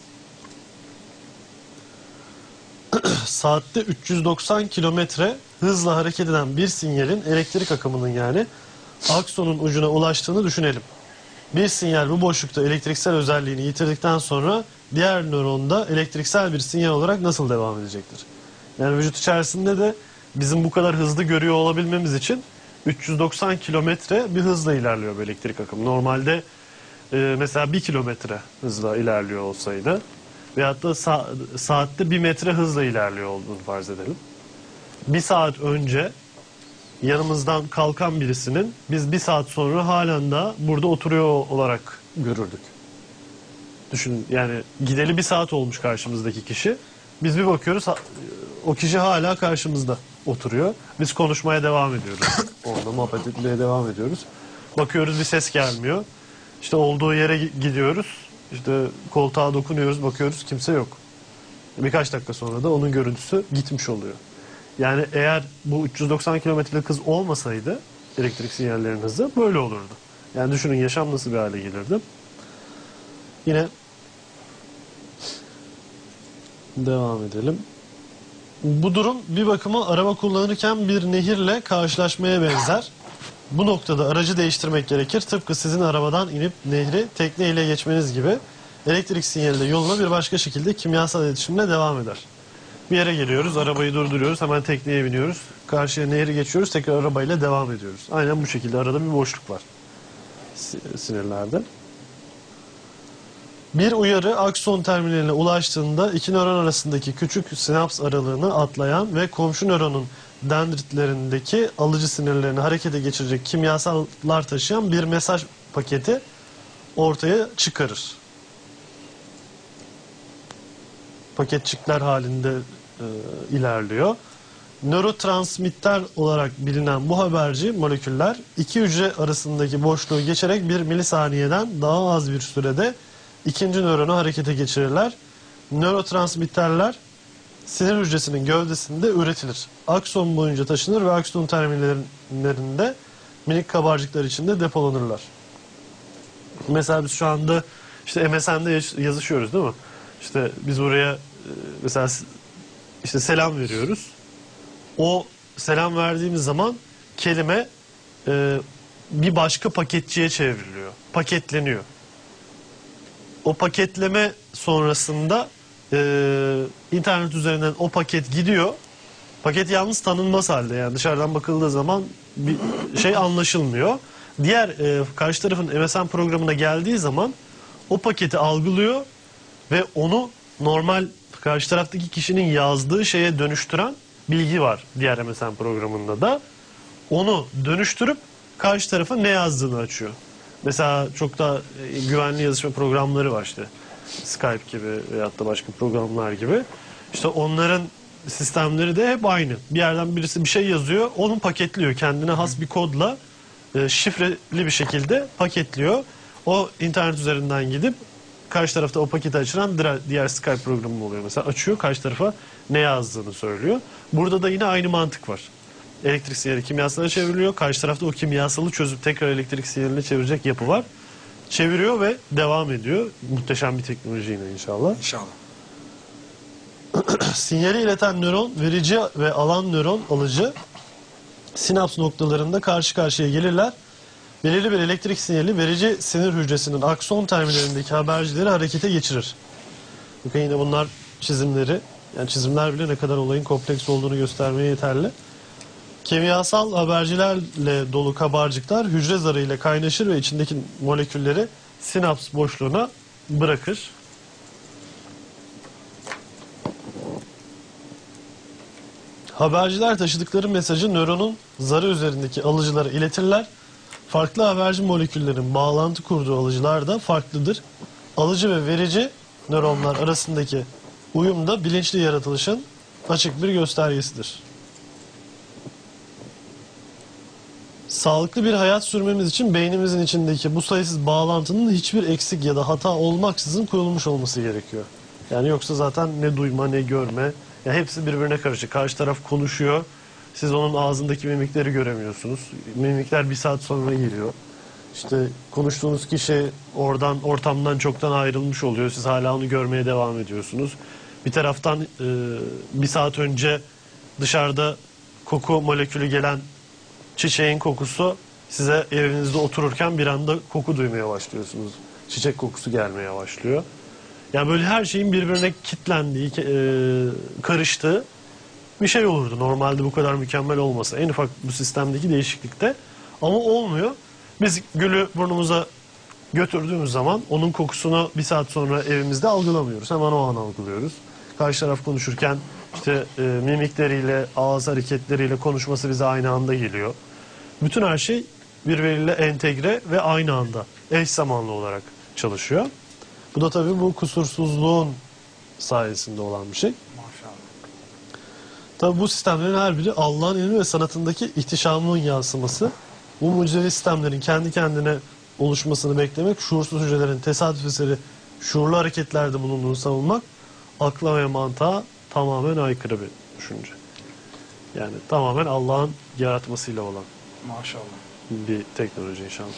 Saatte üç yüz doksan kilometre hızla hareket eden bir sinyalin elektrik akımının yani aksonun ucuna ulaştığını düşünelim. Bir sinyal bu boşlukta elektriksel özelliğini yitirdikten sonra diğer nöronda elektriksel bir sinyal olarak nasıl devam edecektir? Yani vücut içerisinde de bizim bu kadar hızlı görüyor olabilmemiz için üç yüz doksan kilometre bir hızla ilerliyor bu elektrik akımı. Normalde e, mesela bir kilometre hızla ilerliyor olsaydı veyahut da sa saatte bir metre hızla ilerliyor olduğunu farz edelim. Bir saat önce yanımızdan kalkan birisinin biz bir saat sonra halen daha burada oturuyor olarak görürdük. Düşünün yani gideli bir saat olmuş karşımızdaki kişi. Biz bir bakıyoruz ha- o kişi hala karşımızda oturuyor. Biz konuşmaya devam ediyoruz. Orada muhabbet etmeye devam ediyoruz. Bakıyoruz bir ses gelmiyor. İşte olduğu yere gi- gidiyoruz. İşte koltuğa dokunuyoruz, bakıyoruz kimse yok. Birkaç dakika sonra da onun görüntüsü gitmiş oluyor. Yani eğer bu üç yüz doksan kilometrelik hız olmasaydı elektrik sinyallerinin hızı böyle olurdu. Yani düşünün yaşam nasıl bir hale gelirdi. Yine devam edelim. Bu durum bir bakıma araba kullanırken bir nehirle karşılaşmaya benzer. Bu noktada aracı değiştirmek gerekir. Tıpkı sizin arabadan inip nehri tekneyle geçmeniz gibi elektrik sinyali de yoluna bir başka şekilde kimyasal iletişimle devam eder. Bir yere geliyoruz, arabayı durduruyoruz, hemen tekneye biniyoruz. Karşıya nehri geçiyoruz, tekrar arabayla devam ediyoruz. Aynen bu şekilde arada bir boşluk var sinirlerde. Bir uyarı akson terminaline ulaştığında iki nöron arasındaki küçük sinaps aralığını atlayan ve komşu nöronun dendritlerindeki alıcı sinirlerini harekete geçirecek kimyasallar taşıyan bir mesaj paketi ortaya çıkarır. Paketçikler halinde e, ilerliyor. Nörotransmitter olarak bilinen bu haberci moleküller iki hücre arasındaki boşluğu geçerek bir milisaniyeden daha az bir sürede ikinci nöronu harekete geçirirler. Nörotransmitterler sinir hücresinin gövdesinde üretilir. Akson boyunca taşınır ve akson terminallerinde minik kabarcıklar içinde depolanırlar. Mesela biz şu anda işte M S N'de yazışıyoruz değil mi? İşte biz buraya mesela işte selam veriyoruz. O selam verdiğimiz zaman kelime e, bir başka paketçiye çevriliyor. Paketleniyor. O paketleme sonrasında e, internet üzerinden o paket gidiyor. Paket yalnız tanınmaz halde, yani dışarıdan bakıldığı zaman bir şey anlaşılmıyor. Diğer e, karşı tarafın M S N programına geldiği zaman o paketi algılıyor ve onu normal karşı taraftaki kişinin yazdığı şeye dönüştüren bilgi var diğer M S N programında da. Onu dönüştürüp karşı tarafa ne yazdığını açıyor. Mesela çok da güvenli yazışma programları var işte. Skype gibi veyahut da başka programlar gibi. İşte onların sistemleri de hep aynı. Bir yerden birisi bir şey yazıyor, onu paketliyor. Kendine has bir kodla e, şifreli bir şekilde paketliyor. O internet üzerinden gidip karşı tarafta o paketi açıran diğer Skype programı oluyor. Mesela açıyor, karşı tarafa ne yazdığını söylüyor. Burada da yine aynı mantık var. Elektrik sinyali kimyasala çevriliyor. Karşı tarafta o kimyasalı çözüp tekrar elektrik sinyaline çevirecek yapı var. Çeviriyor ve devam ediyor. Muhteşem bir teknoloji yine inşallah. İnşallah. Sinyali ileten nöron, verici ve alan nöron, alıcı sinaps noktalarında karşı karşıya gelirler. Belirli bir elektrik sinyali verici sinir hücresinin akson terminalindeki habercileri harekete geçirir. Bakın yine bunlar çizimleri. Yani çizimler bile ne kadar olayın kompleks olduğunu göstermeye yeterli. Kimyasal habercilerle dolu kabarcıklar hücre zarıyla kaynaşır ve içindeki molekülleri sinaps boşluğuna bırakır. Haberciler taşıdıkları mesajı nöronun zarı üzerindeki alıcılara iletirler. Farklı haberci moleküllerin bağlantı kurduğu alıcılar da farklıdır. Alıcı ve verici nöronlar arasındaki uyum da bilinçli yaratılışın açık bir göstergesidir. Sağlıklı bir hayat sürmemiz için beynimizin içindeki bu sayısız bağlantının hiçbir eksik ya da hata olmaksızın kurulmuş olması gerekiyor. Yani yoksa zaten ne duyma ne görme, ya hepsi birbirine karışık. Karşı taraf konuşuyor, siz onun ağzındaki mimikleri göremiyorsunuz. Mimikler bir saat sonra geliyor. İşte konuştuğunuz kişi oradan, ortamdan çoktan ayrılmış oluyor. Siz hala onu görmeye devam ediyorsunuz. Bir taraftan e, bir saat önce dışarıda koku molekülü gelen çiçeğin kokusu size evinizde otururken bir anda koku duymaya başlıyorsunuz. Çiçek kokusu gelmeye başlıyor. Yani böyle her şeyin birbirine kitlendiği, e, karıştığı bir şey olurdu. Normalde bu kadar mükemmel olmasa. En ufak bu sistemdeki değişiklikte. Ama olmuyor. Biz gülü burnumuza götürdüğümüz zaman onun kokusunu bir saat sonra evimizde algılamıyoruz. Hemen o an algılıyoruz. Karşı taraf konuşurken işte e, mimikleriyle, ağız hareketleriyle konuşması bize aynı anda geliyor. Bütün her şey birbiriyle entegre ve aynı anda, eş zamanlı olarak çalışıyor. Bu da tabii bu kusursuzluğun sayesinde olan bir şey. Maşallah. Tabii bu sistemlerin her biri Allah'ın ilmi ve sanatındaki ihtişamının yansıması. Bu mucizevi sistemlerin kendi kendine oluşmasını beklemek, şuursuz hücrelerin tesadüf eseri şuurlu hareketlerde bulunduğunu savunmak, akla ve mantığa tamamen aykırı bir düşünce. Yani tamamen Allah'ın yaratmasıyla olan Maşallah. bir teknoloji inşallah.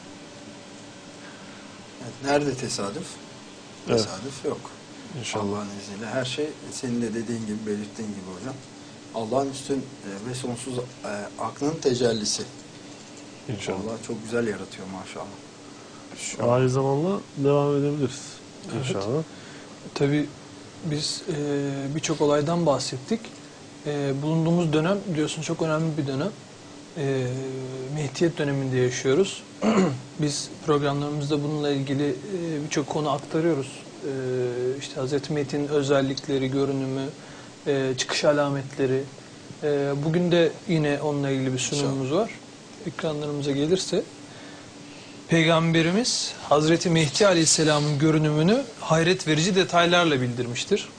Evet, nerede tesadüf? Evet. Tesadüf yok. İnşallah. Allah'ın izniyle her şey senin de dediğin gibi, belirttiğin gibi hocam. Allah'ın üstün e, ve sonsuz e, aklının tecellisi. İnşallah. Allah çok güzel yaratıyor maşallah. Aynı zamanda devam edebiliriz. Evet. İnşallah. Tabii biz e, birçok olaydan bahsettik. E, bulunduğumuz dönem biliyorsun çok önemli bir dönem. E, Mehdiyet döneminde yaşıyoruz. Biz programlarımızda bununla ilgili e, birçok konu aktarıyoruz. E, işte Hazreti Mehdi'nin özellikleri, görünümü, e, çıkış alametleri. E, bugün de yine onunla ilgili bir sunumumuz var. Ekranlarımıza gelirse. Peygamberimiz Hazreti Mehdi Aleyhisselam'ın görünümünü hayret verici detaylarla bildirmiştir.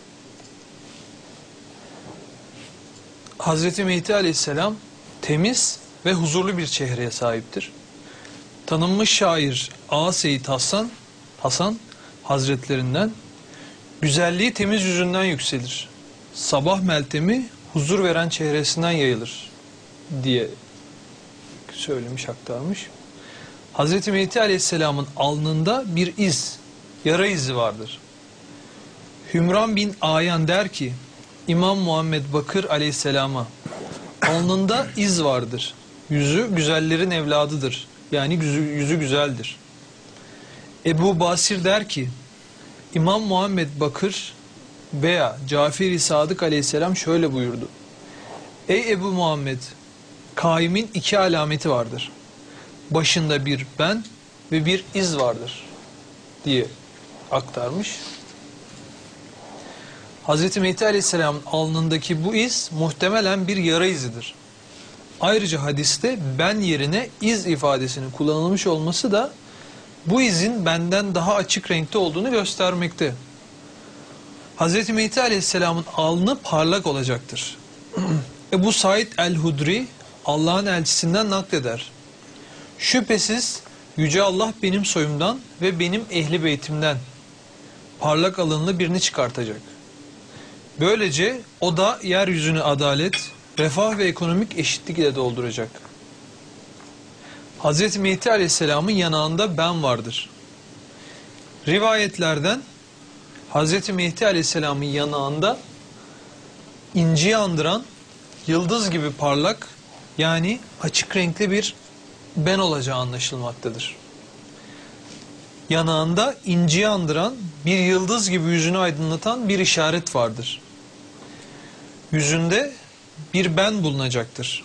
Hazreti Mehdi Aleyhisselam temiz ve huzurlu bir çehreye sahiptir. Tanınmış şair Ağa Seyit Hasan, Hasan Hazretlerinden güzelliği temiz yüzünden yükselir. Sabah meltemi huzur veren çehresinden yayılır diye söylemiş, aktarmış. Hazreti Mehdi Aleyhisselam'ın alnında bir iz, yara izi vardır. Hümran bin Ayan der ki, İmam Muhammed Bakır Aleyhisselam'a alnında iz vardır. Yüzü güzellerin evladıdır. Yani yüzü, yüzü güzeldir. Ebu Basir der ki, İmam Muhammed Bakır veya Cafer-i Sadık Aleyhisselam şöyle buyurdu. Ey Ebu Muhammed, kaimin iki alameti vardır. Başında bir ben ve bir iz vardır diye aktarmış. Hazreti Mehdi Aleyhisselam'ın alnındaki bu iz muhtemelen bir yara izidir. Ayrıca hadiste ben yerine iz ifadesinin kullanılmış olması da bu izin benden daha açık renkte olduğunu göstermekte. Hazreti Mehdi Aleyhisselam'ın alnı parlak olacaktır. Ebu Said el-Hudri Allah'ın elçisinden nakleder. Şüphesiz Yüce Allah benim soyumdan ve benim ehli beytimden parlak alınlı birini çıkartacak. Böylece o da yeryüzünü adalet, refah ve ekonomik eşitlik ile dolduracak. Hazreti Mehdi Aleyhisselam'ın yanağında ben vardır. Rivayetlerden Hazreti Mehdi Aleyhisselam'ın yanağında inciyi andıran yıldız gibi parlak, yani açık renkli bir ben olacağı anlaşılmaktadır. Yanağında inciyi andıran bir yıldız gibi yüzünü aydınlatan bir işaret vardır. Yüzünde bir ben bulunacaktır.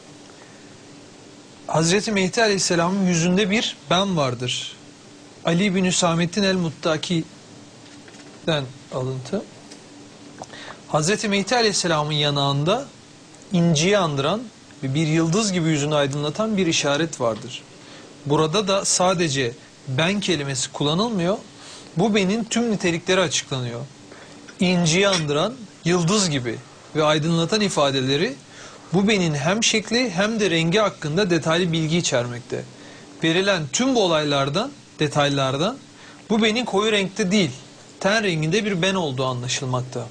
Hazreti Mehdi Aleyhisselam'ın yüzünde bir ben vardır. Ali bin Hüsamettin el-Muttaki'den alıntı. Hazreti Mehdi Aleyhisselam'ın yanağında inciyi andıran ve bir yıldız gibi yüzünü aydınlatan bir işaret vardır. Burada da sadece ben kelimesi kullanılmıyor. Bu benin tüm nitelikleri açıklanıyor. İnciyi andıran, yıldız gibi ve aydınlatan ifadeleri bu benin hem şekli hem de rengi hakkında detaylı bilgi içermekte. Verilen tüm bu olaylardan, detaylardan bu benin koyu renkte değil, ten renginde bir ben olduğu anlaşılmakta.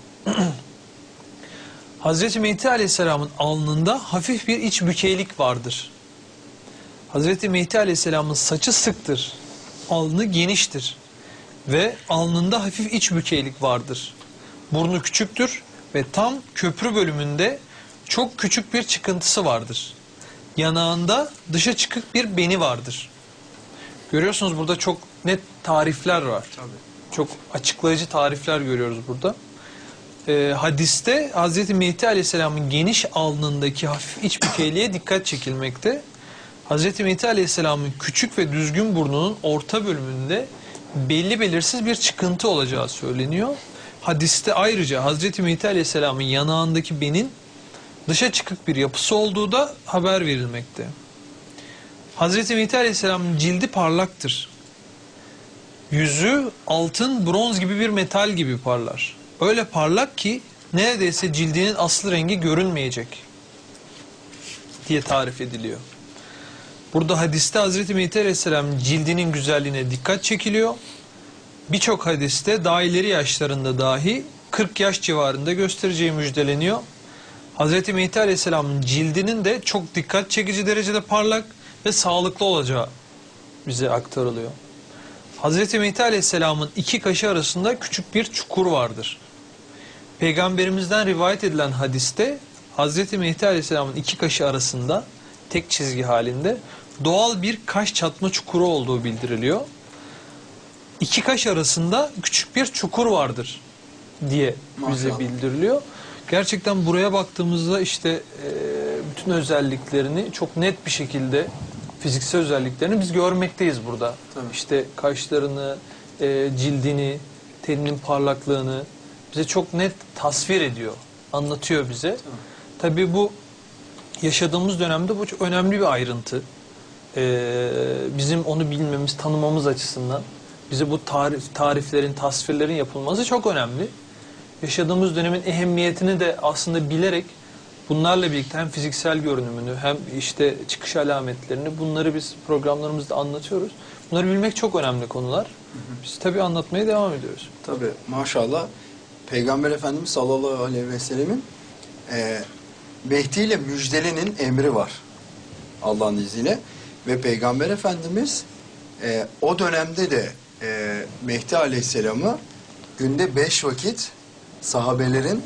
Hazreti Mehdi Aleyhisselam'ın alnında hafif bir iç bükeylik vardır. Hazreti Mehdi Aleyhisselam'ın saçı sıktır, alnı geniştir ve alnında hafif iç bükeylik vardır. Burnu küçüktür ve tam köprü bölümünde çok küçük bir çıkıntısı vardır. Yanağında dışa çıkık bir beni vardır. Görüyorsunuz burada çok net tarifler var. Tabii. Çok açıklayıcı tarifler görüyoruz burada. Ee, hadiste Hazreti Mehdi Aleyhisselam'ın geniş alnındaki hafif iç bükeyliğe dikkat çekilmekte. Hazreti Mehdi Aleyhisselam'ın küçük ve düzgün burnunun orta bölümünde belli belirsiz bir çıkıntı olacağı söyleniyor. Hadiste ayrıca Hazreti Mehdi Aleyhisselam'ın yanağındaki benin dışa çıkık bir yapısı olduğu da haber verilmekte. Hazreti Mehdi Aleyhisselam'ın cildi parlaktır. Yüzü altın, bronz gibi bir metal gibi parlar. Öyle parlak ki neredeyse cildinin aslı rengi görünmeyecek diye tarif ediliyor. Burada hadiste Hazreti Mehdi Aleyhisselam cildinin güzelliğine dikkat çekiliyor. Birçok hadiste daha ileri yaşlarında dahi kırk yaş civarında göstereceği müjdeleniyor. Hazreti Mehdi Aleyhisselam'ın cildinin de çok dikkat çekici derecede parlak ve sağlıklı olacağı bize aktarılıyor. Hazreti Mehdi Aleyhisselam'ın iki kaşı arasında küçük bir çukur vardır. Peygamberimizden rivayet edilen hadiste Hazreti Mehdi Aleyhisselam'ın iki kaşı arasında tek çizgi halinde doğal bir kaş çatma çukuru olduğu bildiriliyor. İki kaş arasında küçük bir çukur vardır diye bize Maşallah. bildiriliyor. Gerçekten buraya baktığımızda işte e, bütün özelliklerini çok net bir şekilde, fiziksel özelliklerini biz görmekteyiz burada. Tabii. İşte kaşlarını, e, cildini, teninin parlaklığını bize çok net tasvir ediyor, anlatıyor bize. Tabii bu yaşadığımız dönemde bu çok önemli bir ayrıntı. Ee, bizim onu bilmemiz, tanımamız açısından bize bu tarif, tariflerin, tasvirlerin yapılması çok önemli. Yaşadığımız dönemin ehemmiyetini de aslında bilerek bunlarla birlikte hem fiziksel görünümünü hem işte çıkış alametlerini bunları biz programlarımızda anlatıyoruz. Bunları bilmek çok önemli konular. Biz tabii anlatmaya devam ediyoruz. Tabii maşallah Peygamber Efendimiz sallallahu aleyhi ve sellemin e, Mehdi ile müjdelenin emri var Allah'ın izniyle. Ve Peygamber Efendimiz e, o dönemde de e, Mehdi Aleyhisselam'ı günde beş vakit sahabelerin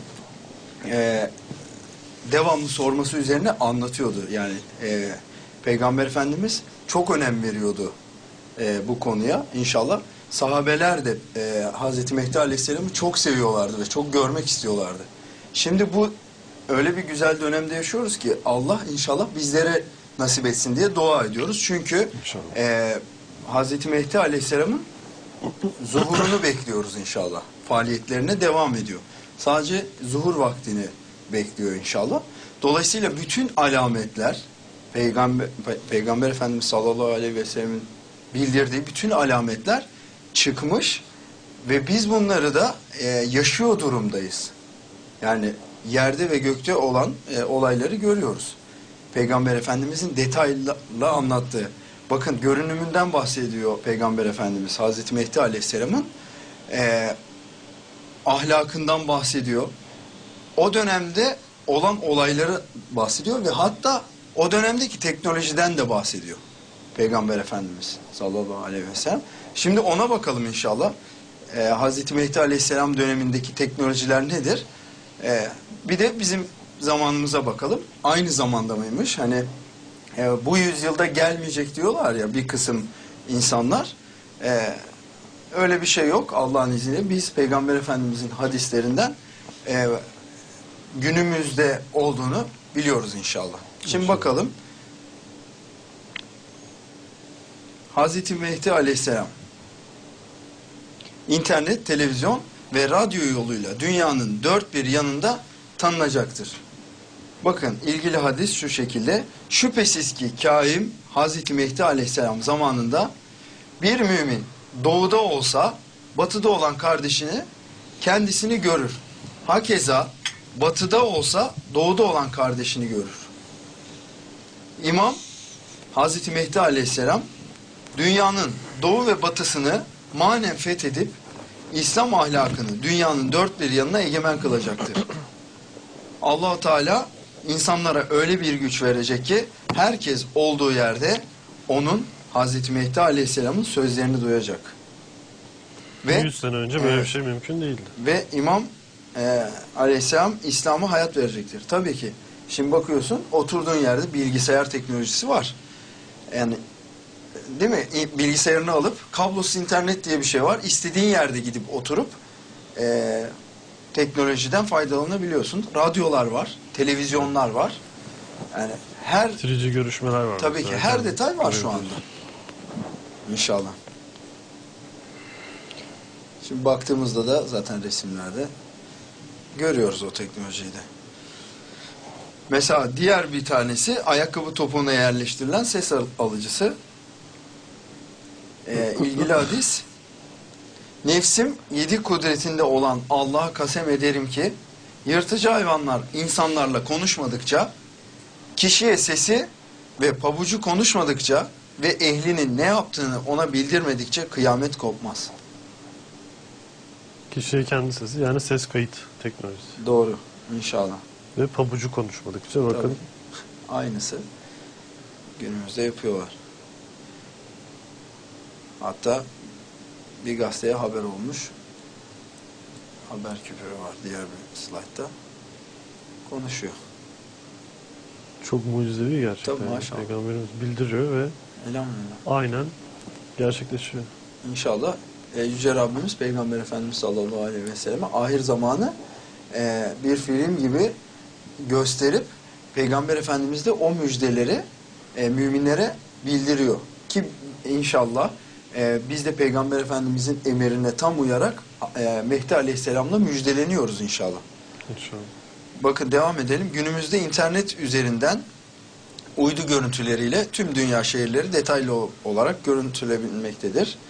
e, devamlı sorması üzerine anlatıyordu. Yani e, Peygamber Efendimiz çok önem veriyordu e, bu konuya. İnşallah sahabeler de e, Hazreti Mehdi Aleyhisselam'ı çok seviyorlardı ve çok görmek istiyorlardı. Şimdi bu öyle bir güzel dönemde yaşıyoruz ki Allah inşallah bizlere nasip etsin diye dua ediyoruz. Çünkü e, Hazreti Mehdi Aleyhisselam'ın zuhurunu bekliyoruz inşallah. Faaliyetlerine devam ediyor. Sadece zuhur vaktini bekliyor inşallah. Dolayısıyla bütün alametler Peygamber, Peygamber Efendimiz sallallahu aleyhi ve sellem'in bildirdiği bütün alametler çıkmış ve biz bunları da e, yaşıyor durumdayız. Yani yerde ve gökte olan e, olayları görüyoruz. Peygamber Efendimizin detaylı anlattığı. Bakın görünümünden bahsediyor Peygamber Efendimiz Hazreti Mehdi Aleyhisselam'ın e, ahlakından bahsediyor. O dönemde olan olayları bahsediyor ve hatta o dönemdeki teknolojiden de bahsediyor Peygamber Efendimiz sallallahu aleyhi ve sellem. Şimdi ona bakalım inşallah. Ee, Hazreti Mehdi Aleyhisselam dönemindeki teknolojiler nedir? Ee, bir de bizim zamanımıza bakalım. Aynı zamanda mıymış? Hani e, bu yüzyılda gelmeyecek diyorlar ya bir kısım insanlar. E, öyle bir şey yok Allah'ın izniyle. Biz Peygamber Efendimizin hadislerinden e, günümüzde olduğunu biliyoruz inşallah. Şimdi bakalım. Hazreti Mehdi Aleyhisselam internet, televizyon ve radyo yoluyla dünyanın dört bir yanında tanınacaktır. Bakın ilgili hadis şu şekilde. Şüphesiz ki kaim Hazreti Mehdi Aleyhisselam zamanında bir mümin doğuda olsa batıda olan kardeşini kendisini görür. Hakeza batıda olsa doğuda olan kardeşini görür. İmam Hazreti Mehdi Aleyhisselam dünyanın doğu ve batısını manen fethedip İslam ahlakını dünyanın dört bir yanına egemen kılacaktır. Allah-u Teala insanlara öyle bir güç verecek ki herkes olduğu yerde onun Hazreti Mehdi Aleyhisselam'ın sözlerini duyacak. Ve yüz sene önce böyle evet, bir şey mümkün değildi. Ve İmam e, Aleyhisselam İslam'a hayat verecektir. Tabii ki. Şimdi bakıyorsun oturduğun yerde bilgisayar teknolojisi var. Yani değil mi? Bilgisayarını alıp kablosuz internet diye bir şey var. İstediğin yerde gidip oturup e, teknolojiden faydalanabiliyorsun. Radyolar var, televizyonlar var. Yani her Bitirici görüşmeler var. tabii ki mesela. her detay var şu Evet. anda. İnşallah. Şimdi baktığımızda da zaten resimlerde görüyoruz o teknolojiyi de. Mesela diğer bir tanesi ayakkabı topuğuna yerleştirilen ses al- alıcısı. Ee, ilgili hadis Nefsim yedi kudretinde olan Allah'a kasem ederim ki yırtıcı hayvanlar insanlarla konuşmadıkça, kişiye sesi ve pabucu konuşmadıkça ve ehlinin ne yaptığını ona bildirmedikçe kıyamet kopmaz. Kişiye kendi sesi, yani ses kayıt teknolojisi. Doğru inşallah. Ve pabucu konuşmadıkça bakın. Tabii. Aynısı günümüzde yapıyorlar. Hatta bir gazeteye haber olmuş. Haber küpürü var diğer bir slaytta. Konuşuyor. Çok mucizevi gerçekten. Tabii, maşallah. Peygamberimiz bildiriyor ve Elhamdülillah. aynen gerçekleşiyor. İnşallah e, Yüce Rabbimiz Peygamber Efendimiz sallallahu aleyhi ve selleme ahir zamanı e, bir film gibi gösterip Peygamber Efendimiz de o müjdeleri e, müminlere bildiriyor. Ki inşallah e, biz de Peygamber Efendimizin emrine tam uyarak e, Mehdi Aleyhisselam'la müjdeleniyoruz inşallah. İnşallah. Bakın devam edelim. Günümüzde internet üzerinden uydu görüntüleriyle tüm dünya şehirleri detaylı olarak görüntülebilmektedir.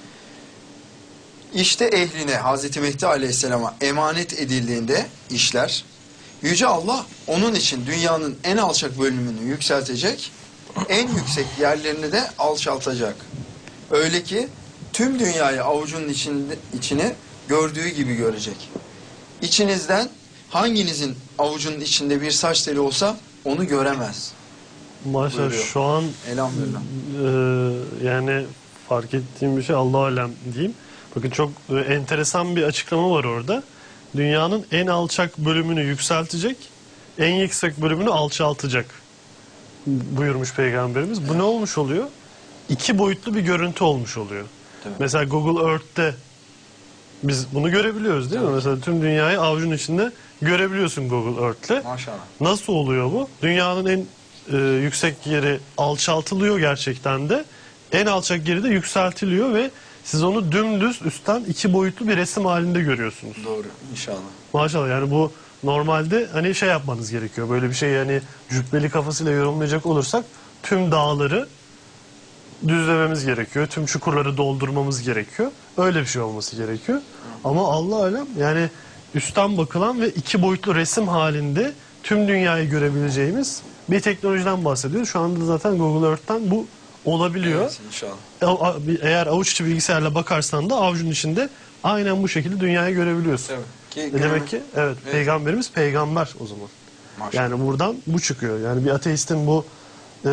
İşte ehline Hazreti Mehdi Aleyhisselam'a emanet edildiğinde işler, Yüce Allah onun için dünyanın en alçak bölümünü yükseltecek, en yüksek yerlerini de alçaltacak. Öyle ki tüm dünyayı avucunun içinde, içine gördüğü gibi görecek. İçinizden hanginizin avucunun içinde bir saç teli olsa onu göremez. Maşallah Buyuruyor. şu an Elhamdülillah. e, yani fark ettiğim bir şey, Allah alem diyeyim. Bakın çok e, enteresan bir açıklama var orada. Dünyanın en alçak bölümünü yükseltecek, en yüksek bölümünü alçaltacak buyurmuş Peygamberimiz. Bu ne olmuş oluyor? İki boyutlu bir görüntü olmuş oluyor. Tabii. Mesela Google Earth'te biz bunu görebiliyoruz değil mi? Mesela tüm dünyayı avucun içinde görebiliyorsun Google Earth'le. Maşallah. Nasıl oluyor bu? Dünyanın en e, yüksek yeri alçaltılıyor gerçekten de. En alçak yeri de yükseltiliyor ve siz onu dümdüz üstten iki boyutlu bir resim halinde görüyorsunuz. Doğru inşallah. Maşallah, yani bu normalde hani şey yapmanız gerekiyor. Böyle bir şey yani cübbeli kafasıyla yorumlayacak olursak tüm dağları düzlememiz gerekiyor. Tüm çukurları doldurmamız gerekiyor. Öyle bir şey olması gerekiyor. Ama Allah alem yani üstten bakılan ve iki boyutlu resim halinde tüm dünyayı görebileceğimiz bir teknolojiden bahsediyoruz. Şu anda zaten Google Earth'ten bu olabiliyor. Evet, inşallah. E- Eğer avuç içi bilgisayarla bakarsan da avucun içinde aynen bu şekilde dünyayı görebiliyorsun. Evet. Ki E günümüz- demek ki evet, Evet. peygamberimiz peygamber o zaman. Maşallah. Yani buradan bu çıkıyor. Yani bir ateistin bu e,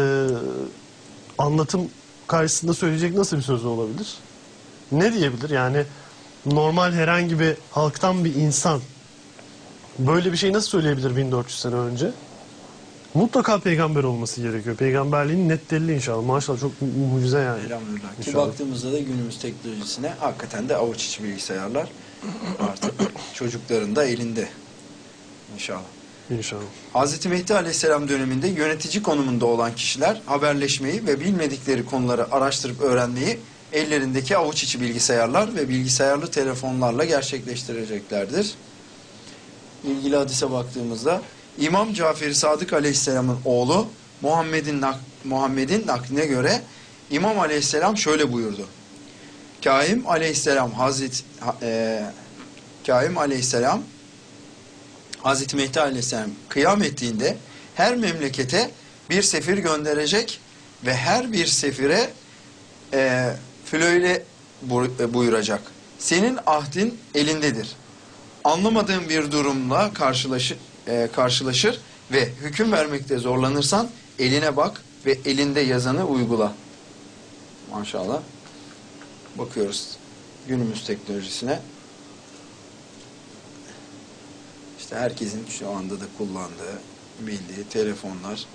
anlatım karşısında söyleyecek nasıl bir sözü olabilir? Ne diyebilir? Yani normal herhangi bir halktan bir insan böyle bir şey nasıl söyleyebilir bin dört yüz sene önce? Mutlaka peygamber olması gerekiyor. Peygamberliğin net delili inşallah. Maşallah çok mu- mucize yani. Elhamdülillah. Ki İnşallah. baktığımızda da günümüz teknolojisine hakikaten de avuç içi bilgisayarlar artık çocukların da elinde. İnşallah. İnşallah. Hazreti Mehdi Aleyhisselam döneminde yönetici konumunda olan kişiler haberleşmeyi ve bilmedikleri konuları araştırıp öğrenmeyi ellerindeki avuç içi bilgisayarlar ve bilgisayarlı telefonlarla gerçekleştireceklerdir. İlgili hadise baktığımızda İmam Cafer-i Sadık Aleyhisselam'ın oğlu Muhammed'in nak Muhammed'in nakline göre İmam Aleyhisselam şöyle buyurdu. Kaim Aleyhisselam Hazreti e, Kaim Aleyhisselam Hazreti Mehdi Aleyhisselam kıyam ettiğinde her memlekete bir sefir gönderecek ve her bir sefire e, flöyle buyuracak. Senin ahdin elindedir. Anlamadığın bir durumla karşılaşır, e, karşılaşır ve hüküm vermekte zorlanırsan eline bak ve elinde yazanı uygula. Maşallah. Bakıyoruz günümüz teknolojisine. İşte herkesin şu anda da kullandığı, bildiği telefonlar.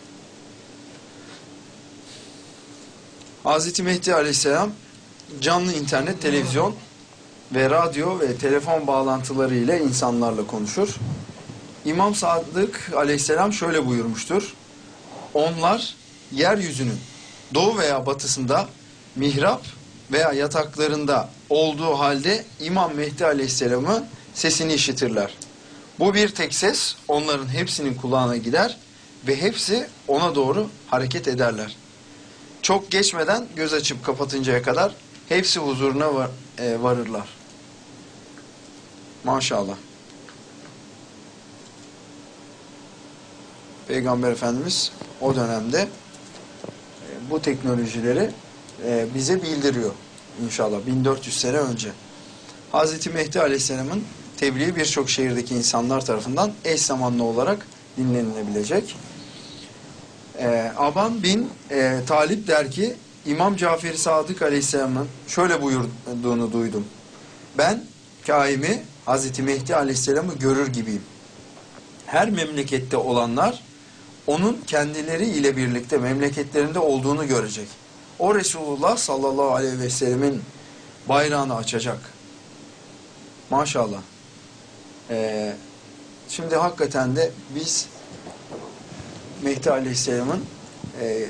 Hazreti Mehdi Aleyhisselam canlı internet, televizyon ve radyo ve telefon bağlantıları ile insanlarla konuşur. İmam Sadık Aleyhisselam şöyle buyurmuştur. Onlar yeryüzünün doğu veya batısında mihrap veya yataklarında olduğu halde İmam Mehdi Aleyhisselam'ın sesini işitirler. Bu bir tek ses onların hepsinin kulağına gider ve hepsi ona doğru hareket ederler. Çok geçmeden göz açıp kapatıncaya kadar hepsi huzuruna var, e, varırlar. Maşallah. Peygamber Efendimiz o dönemde e, bu teknolojileri e, bize bildiriyor inşallah bin dört yüz sene önce. Hazreti Mehdi Aleyhisselam'ın tebliği birçok şehirdeki insanlar tarafından eş zamanlı olarak dinlenilebilecek. E, Aban bin e, Talip der ki, İmam Cafer-i Sadık Aleyhisselam'ın şöyle buyurduğunu duydum. Ben kaimi Hazreti Mehdi Aleyhisselam'ı görür gibiyim. Her memlekette olanlar onun kendileri ile birlikte memleketlerinde olduğunu görecek. O Resulullah sallallahu aleyhi ve sellemin bayrağını açacak. Maşallah. Ee, şimdi hakikaten de biz Mehdi Aleyhisselam'ın e,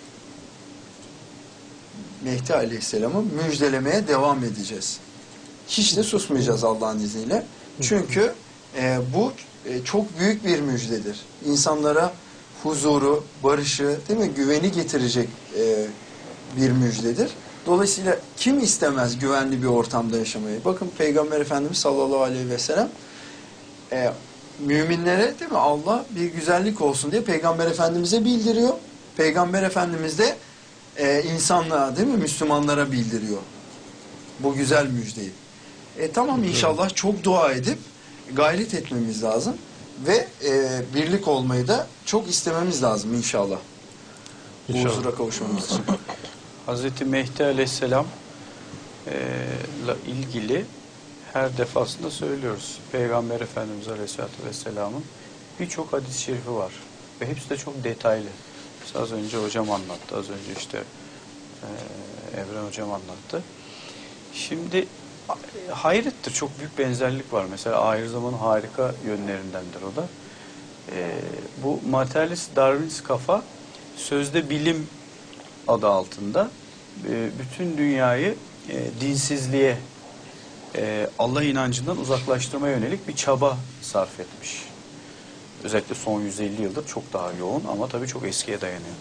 Mehdi Aleyhisselam'ı müjdelemeye devam edeceğiz. Hiç de susmayacağız Allah'ın izniyle. Çünkü e, bu e, çok büyük bir müjdedir. İnsanlara huzuru, barışı, değil mi, güveni getirecek e, bir müjdedir. Dolayısıyla kim istemez güvenli bir ortamda yaşamayı? Bakın Peygamber Efendimiz sallallahu aleyhi ve sellem e, müminlere, değil mi, Allah bir güzellik olsun diye Peygamber Efendimiz'e bildiriyor. Peygamber Efendimiz de e, insanlığa, değil mi, Müslümanlara bildiriyor bu güzel müjdeyi. E, tamam, inşallah çok dua edip gayret etmemiz lazım ve e, birlik olmayı da çok istememiz lazım inşallah. Bu İnşallah. huzura kavuşmamız için. Hazreti Mehdi Aleyhisselam e, ile ilgili her defasında söylüyoruz. Peygamber Efendimiz Aleyhisselatü Vesselam'ın birçok hadis-i şerifi var. Ve hepsi de çok detaylı. Mesela az önce hocam anlattı. Az önce işte e, Evren hocam anlattı. Şimdi hayrettir. Çok büyük benzerlik var. Mesela ahir zamanın harika yönlerindendir o da. E, bu materyalist Darwinist kafa sözde bilim adı altında e, bütün dünyayı e, dinsizliğe, e, Allah inancından uzaklaştırmaya yönelik bir çaba sarf etmiş. Özellikle son yüz elli yıldır çok daha yoğun ama tabii çok eskiye dayanıyor.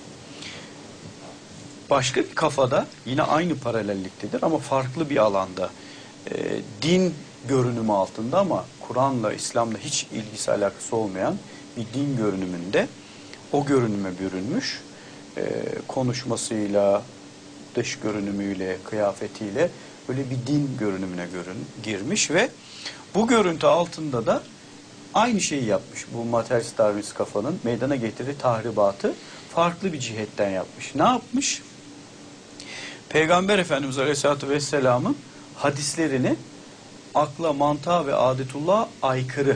Başka bir kafada yine aynı paralelliktedir ama farklı bir alanda. E, din görünümü altında ama Kur'an'la, İslam'la hiç ilgisi alakası olmayan bir din görünümünde o görünüme bürünmüş. E, konuşmasıyla, dış görünümüyle, kıyafetiyle böyle bir din görünümüne görün, girmiş ve bu görüntü altında da aynı şeyi yapmış. Bu materyalist Darwinist kafanın meydana getirdiği tahribatı farklı bir cihetten yapmış. Ne yapmış? Peygamber Efendimiz Aleyhisselatü Vesselam'ın hadislerini akla, mantığa ve adetullah'a aykırı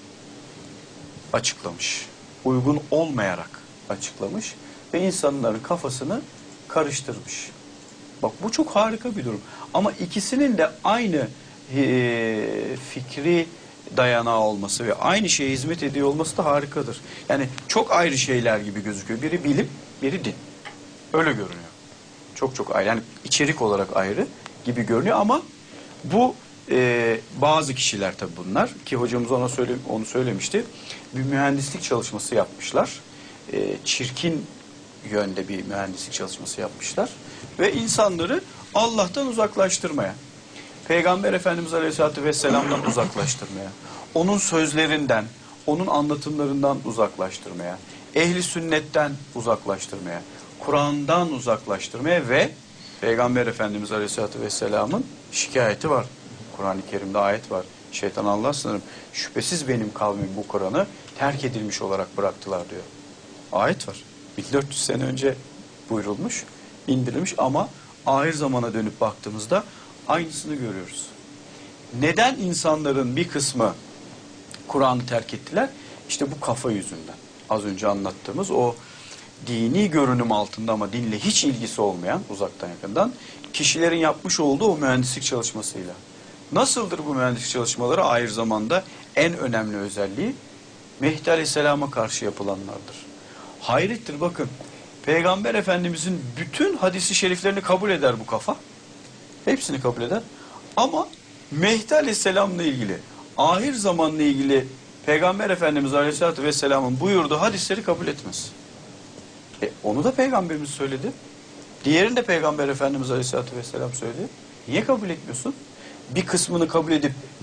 açıklamış. Uygun olmayarak açıklamış ve insanların kafasını karıştırmış. Bak bu çok harika bir durum. Ama ikisinin de aynı e, fikri dayanağı olması ve aynı şeye hizmet ediyor olması da harikadır. Yani çok ayrı şeyler gibi gözüküyor. Biri bilim, biri din. Öyle görünüyor. Çok çok ayrı. Yani içerik olarak ayrı gibi görünüyor ama bu e, bazı kişiler tabii bunlar ki hocamız ona söyle, onu söylemişti. Bir mühendislik çalışması yapmışlar. E, çirkin yönde bir mühendislik çalışması yapmışlar ve insanları Allah'tan uzaklaştırmaya, Peygamber Efendimiz Aleyhisselatü Vesselam'dan uzaklaştırmaya, onun sözlerinden, onun anlatımlarından uzaklaştırmaya, ehli sünnetten uzaklaştırmaya, Kur'an'dan uzaklaştırmaya ve Peygamber Efendimiz Aleyhisselatü Vesselam'ın şikayeti var. Kur'an-ı Kerim'de ayet var. Şeytan Allah sınırım. Şüphesiz benim kavmim bu Kur'an'ı terk edilmiş olarak bıraktılar diyor. Ayet var. bin dört yüz sene önce buyurulmuş, indirilmiş ama ahir zamana dönüp baktığımızda aynısını görüyoruz. Neden insanların bir kısmı Kur'an'ı terk ettiler? İşte bu kafa yüzünden. Az önce anlattığımız o dini görünüm altında ama dinle hiç ilgisi olmayan, uzaktan yakından kişilerin yapmış olduğu o mühendislik çalışmasıyla. Nasıldır bu mühendislik çalışmaları? Ahir zamanda en önemli özelliği Mehdi Aleyhisselam'a karşı yapılanlardır. Hayrettir bakın. Peygamber Efendimizin bütün hadisi şeriflerini kabul eder bu kafa. Hepsini kabul eder. Ama Mehdi Aleyhisselam'la ilgili, ahir zamanla ilgili Peygamber Efendimiz Aleyhisselatü Vesselam'ın buyurduğu hadisleri kabul etmez. E, onu da Peygamberimiz söyledi. Diğerini de Peygamber Efendimiz Aleyhisselatü Vesselam söyledi. Niye kabul etmiyorsun? Bir kısmını kabul edip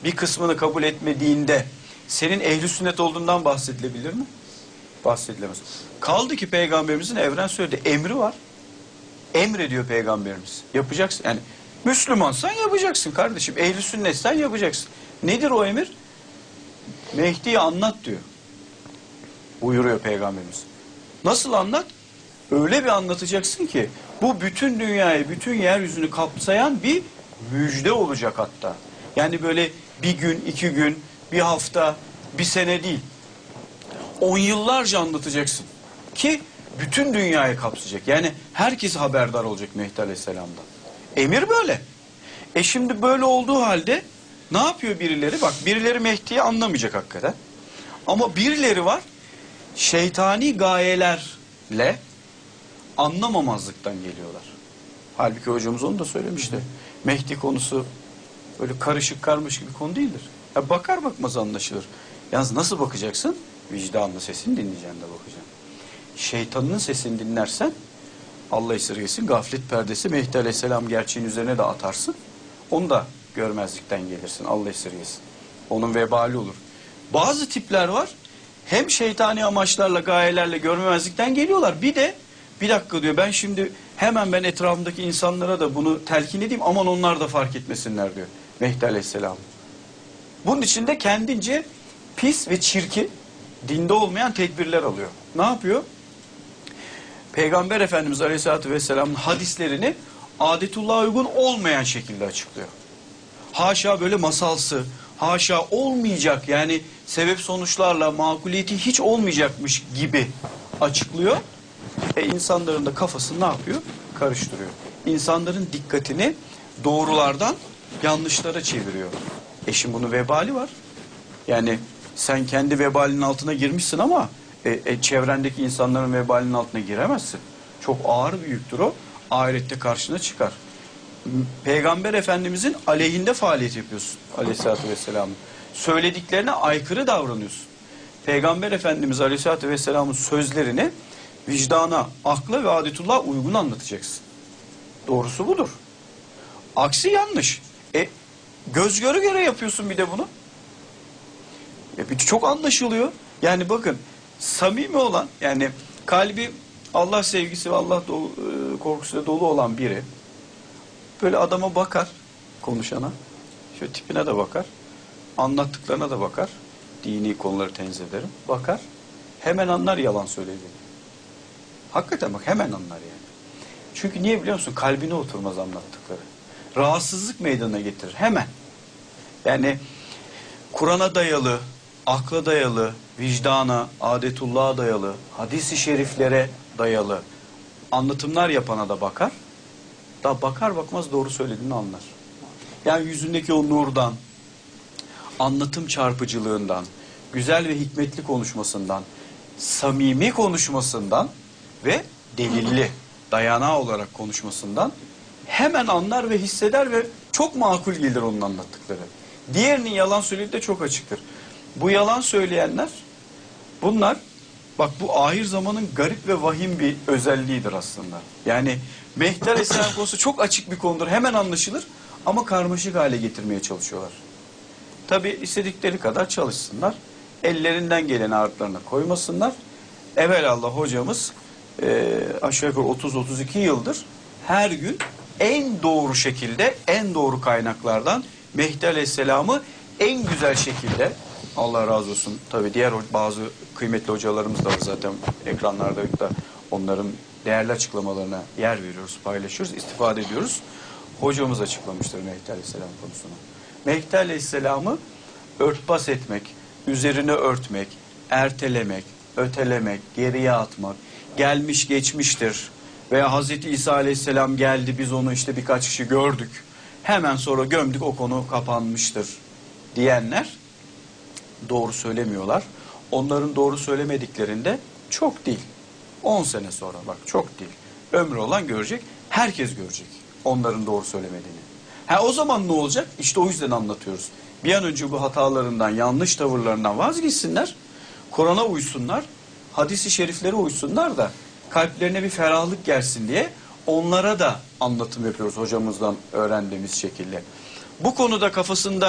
bir kısmını kabul etmediğinde senin ehl-i sünnet olduğundan bahsedilebilir mi? Bahsedilemez. Kaldı ki Peygamberimizin evren söyledi. Emri var. Emrediyor Peygamberimiz. Yapacaksın. Yani Müslümansan yapacaksın kardeşim. Ehl-i sünnetsen yapacaksın. Nedir o emir? Mehdi'yi anlat diyor. Buyuruyor Peygamberimiz. Nasıl anlat? Öyle bir anlatacaksın ki bu bütün dünyayı, bütün yeryüzünü kapsayan bir müjde olacak hatta. Yani böyle bir gün, iki gün, bir hafta, bir sene değil. On yıllarca anlatacaksın ki bütün dünyayı kapsayacak. Yani herkes haberdar olacak Mehdi Aleyhisselam'dan. Emir böyle. E şimdi böyle olduğu halde ne yapıyor birileri? Bak birileri Mehdi'yi anlamayacak hakikaten. Ama birileri var şeytani gayelerle anlamamazlıktan geliyorlar. Halbuki hocamız onu da söylemişti. Mehdi konusu böyle karışık karmaşık bir konu değildir. Ya bakar bakmaz anlaşılır. Yalnız nasıl bakacaksın? Vicdanlı sesini dinleyeceksin de bakacaksın. Şeytanın sesini dinlersen Allah esirgesin gaflet perdesi Mehdi Aleyhisselam gerçeğin üzerine de atarsın. Onu da görmezlikten gelirsin. Allah esirgesin. Onun vebali olur. Bazı tipler var. Hem şeytani amaçlarla, gayelerle görmemezlikten geliyorlar. Bir de bir dakika diyor ben şimdi hemen ben etrafımdaki insanlara da bunu telkin edeyim aman onlar da fark etmesinler diyor Mehdi Aleyhisselam. Bunun için de kendince pis ve çirkin, dinde olmayan tedbirler alıyor. Ne yapıyor? Peygamber Efendimiz Aleyhisselatü Vesselam'ın hadislerini adetullah'a uygun olmayan şekilde açıklıyor. Haşa böyle masalsı, haşa olmayacak yani sebep sonuçlarla makuliyeti hiç olmayacakmış gibi açıklıyor. E insanların da kafasını ne yapıyor? Karıştırıyor. İnsanların dikkatini doğrulardan yanlışlara çeviriyor. E şimdi bunun vebali var. Yani sen kendi vebalinin altına girmişsin ama e, e, çevrendeki insanların vebalinin altına giremezsin. Çok ağır bir yüktür o. Ahirette karşına çıkar. Peygamber Efendimizin aleyhinde faaliyet yapıyorsun Aleyhisselatü Vesselam'ın. Söylediklerine aykırı davranıyorsun. Peygamber Efendimiz Aleyhisselatü Vesselam'ın sözlerini vicdana, akla ve adetullah'a uygun anlatacaksın. Doğrusu budur. Aksi yanlış. E, göz göre göre yapıyorsun bir de bunu. E, çok anlaşılıyor. Yani bakın samimi olan yani kalbi Allah sevgisi ve Allah dolu, e, korkusuyla dolu olan biri böyle adama bakar konuşana. Şöyle tipine de bakar. Anlattıklarına da bakar. Dini konuları tenzih ederim. Bakar. Hemen anlar yalan söylediğini. Hakikaten bak hemen anlar yani. Çünkü niye biliyor musun? Kalbine oturmaz anlattıkları. Rahatsızlık meydana getirir hemen. Yani Kur'an'a dayalı, akla dayalı, vicdana, adetullah'a dayalı, hadis-i şeriflere dayalı anlatımlar yapana da bakar. Da bakar bakmaz doğru söylediğini anlar. Yani yüzündeki o nurdan, anlatım çarpıcılığından, güzel ve hikmetli konuşmasından, samimi konuşmasından ve delilli, dayanağı olarak konuşmasından hemen anlar ve hisseder ve çok makul gelir onun anlattıkları. Diğerinin yalan söylediği de çok açıktır. Bu yalan söyleyenler, bunlar, bak bu ahir zamanın garip ve vahim bir özelliğidir aslında. Yani Mehdi Aleyhisselam konusu çok açık bir konudur, hemen anlaşılır ama karmaşık hale getirmeye çalışıyorlar. Tabi istedikleri kadar çalışsınlar, ellerinden geleni artlarına koymasınlar. Evelallah hocamız e, aşağı yukarı otuz otuz iki yıldır her gün en doğru şekilde, en doğru kaynaklardan Mehdi Aleyhisselam'ı en güzel şekilde, Allah razı olsun tabi diğer bazı kıymetli hocalarımız da var zaten ekranlarda da onların değerli açıklamalarına yer veriyoruz, paylaşıyoruz, istifade ediyoruz. Hocamız açıklamıştır Mehdi Aleyhisselam konusunu. Mehdi Aleyhisselam'ı örtbas etmek, üzerine örtmek, ertelemek, ötelemek, geriye atmak, gelmiş geçmiştir veya Hazreti İsa Aleyhisselam geldi biz onu işte birkaç kişi gördük, hemen sonra gömdük o konu kapanmıştır diyenler doğru söylemiyorlar. Onların doğru söylemediklerinde çok değil. on sene sonra bak çok değil. Ömrü olan görecek, herkes görecek onların doğru söylemediğini. Ha o zaman ne olacak? İşte o yüzden anlatıyoruz. Bir an önce bu hatalarından, yanlış tavırlarından vazgeçsinler, Kur'an'a uysunlar, hadis-i şeriflere uysunlar da kalplerine bir ferahlık gelsin diye onlara da anlatım yapıyoruz hocamızdan öğrendiğimiz şekilde. Bu konuda kafasında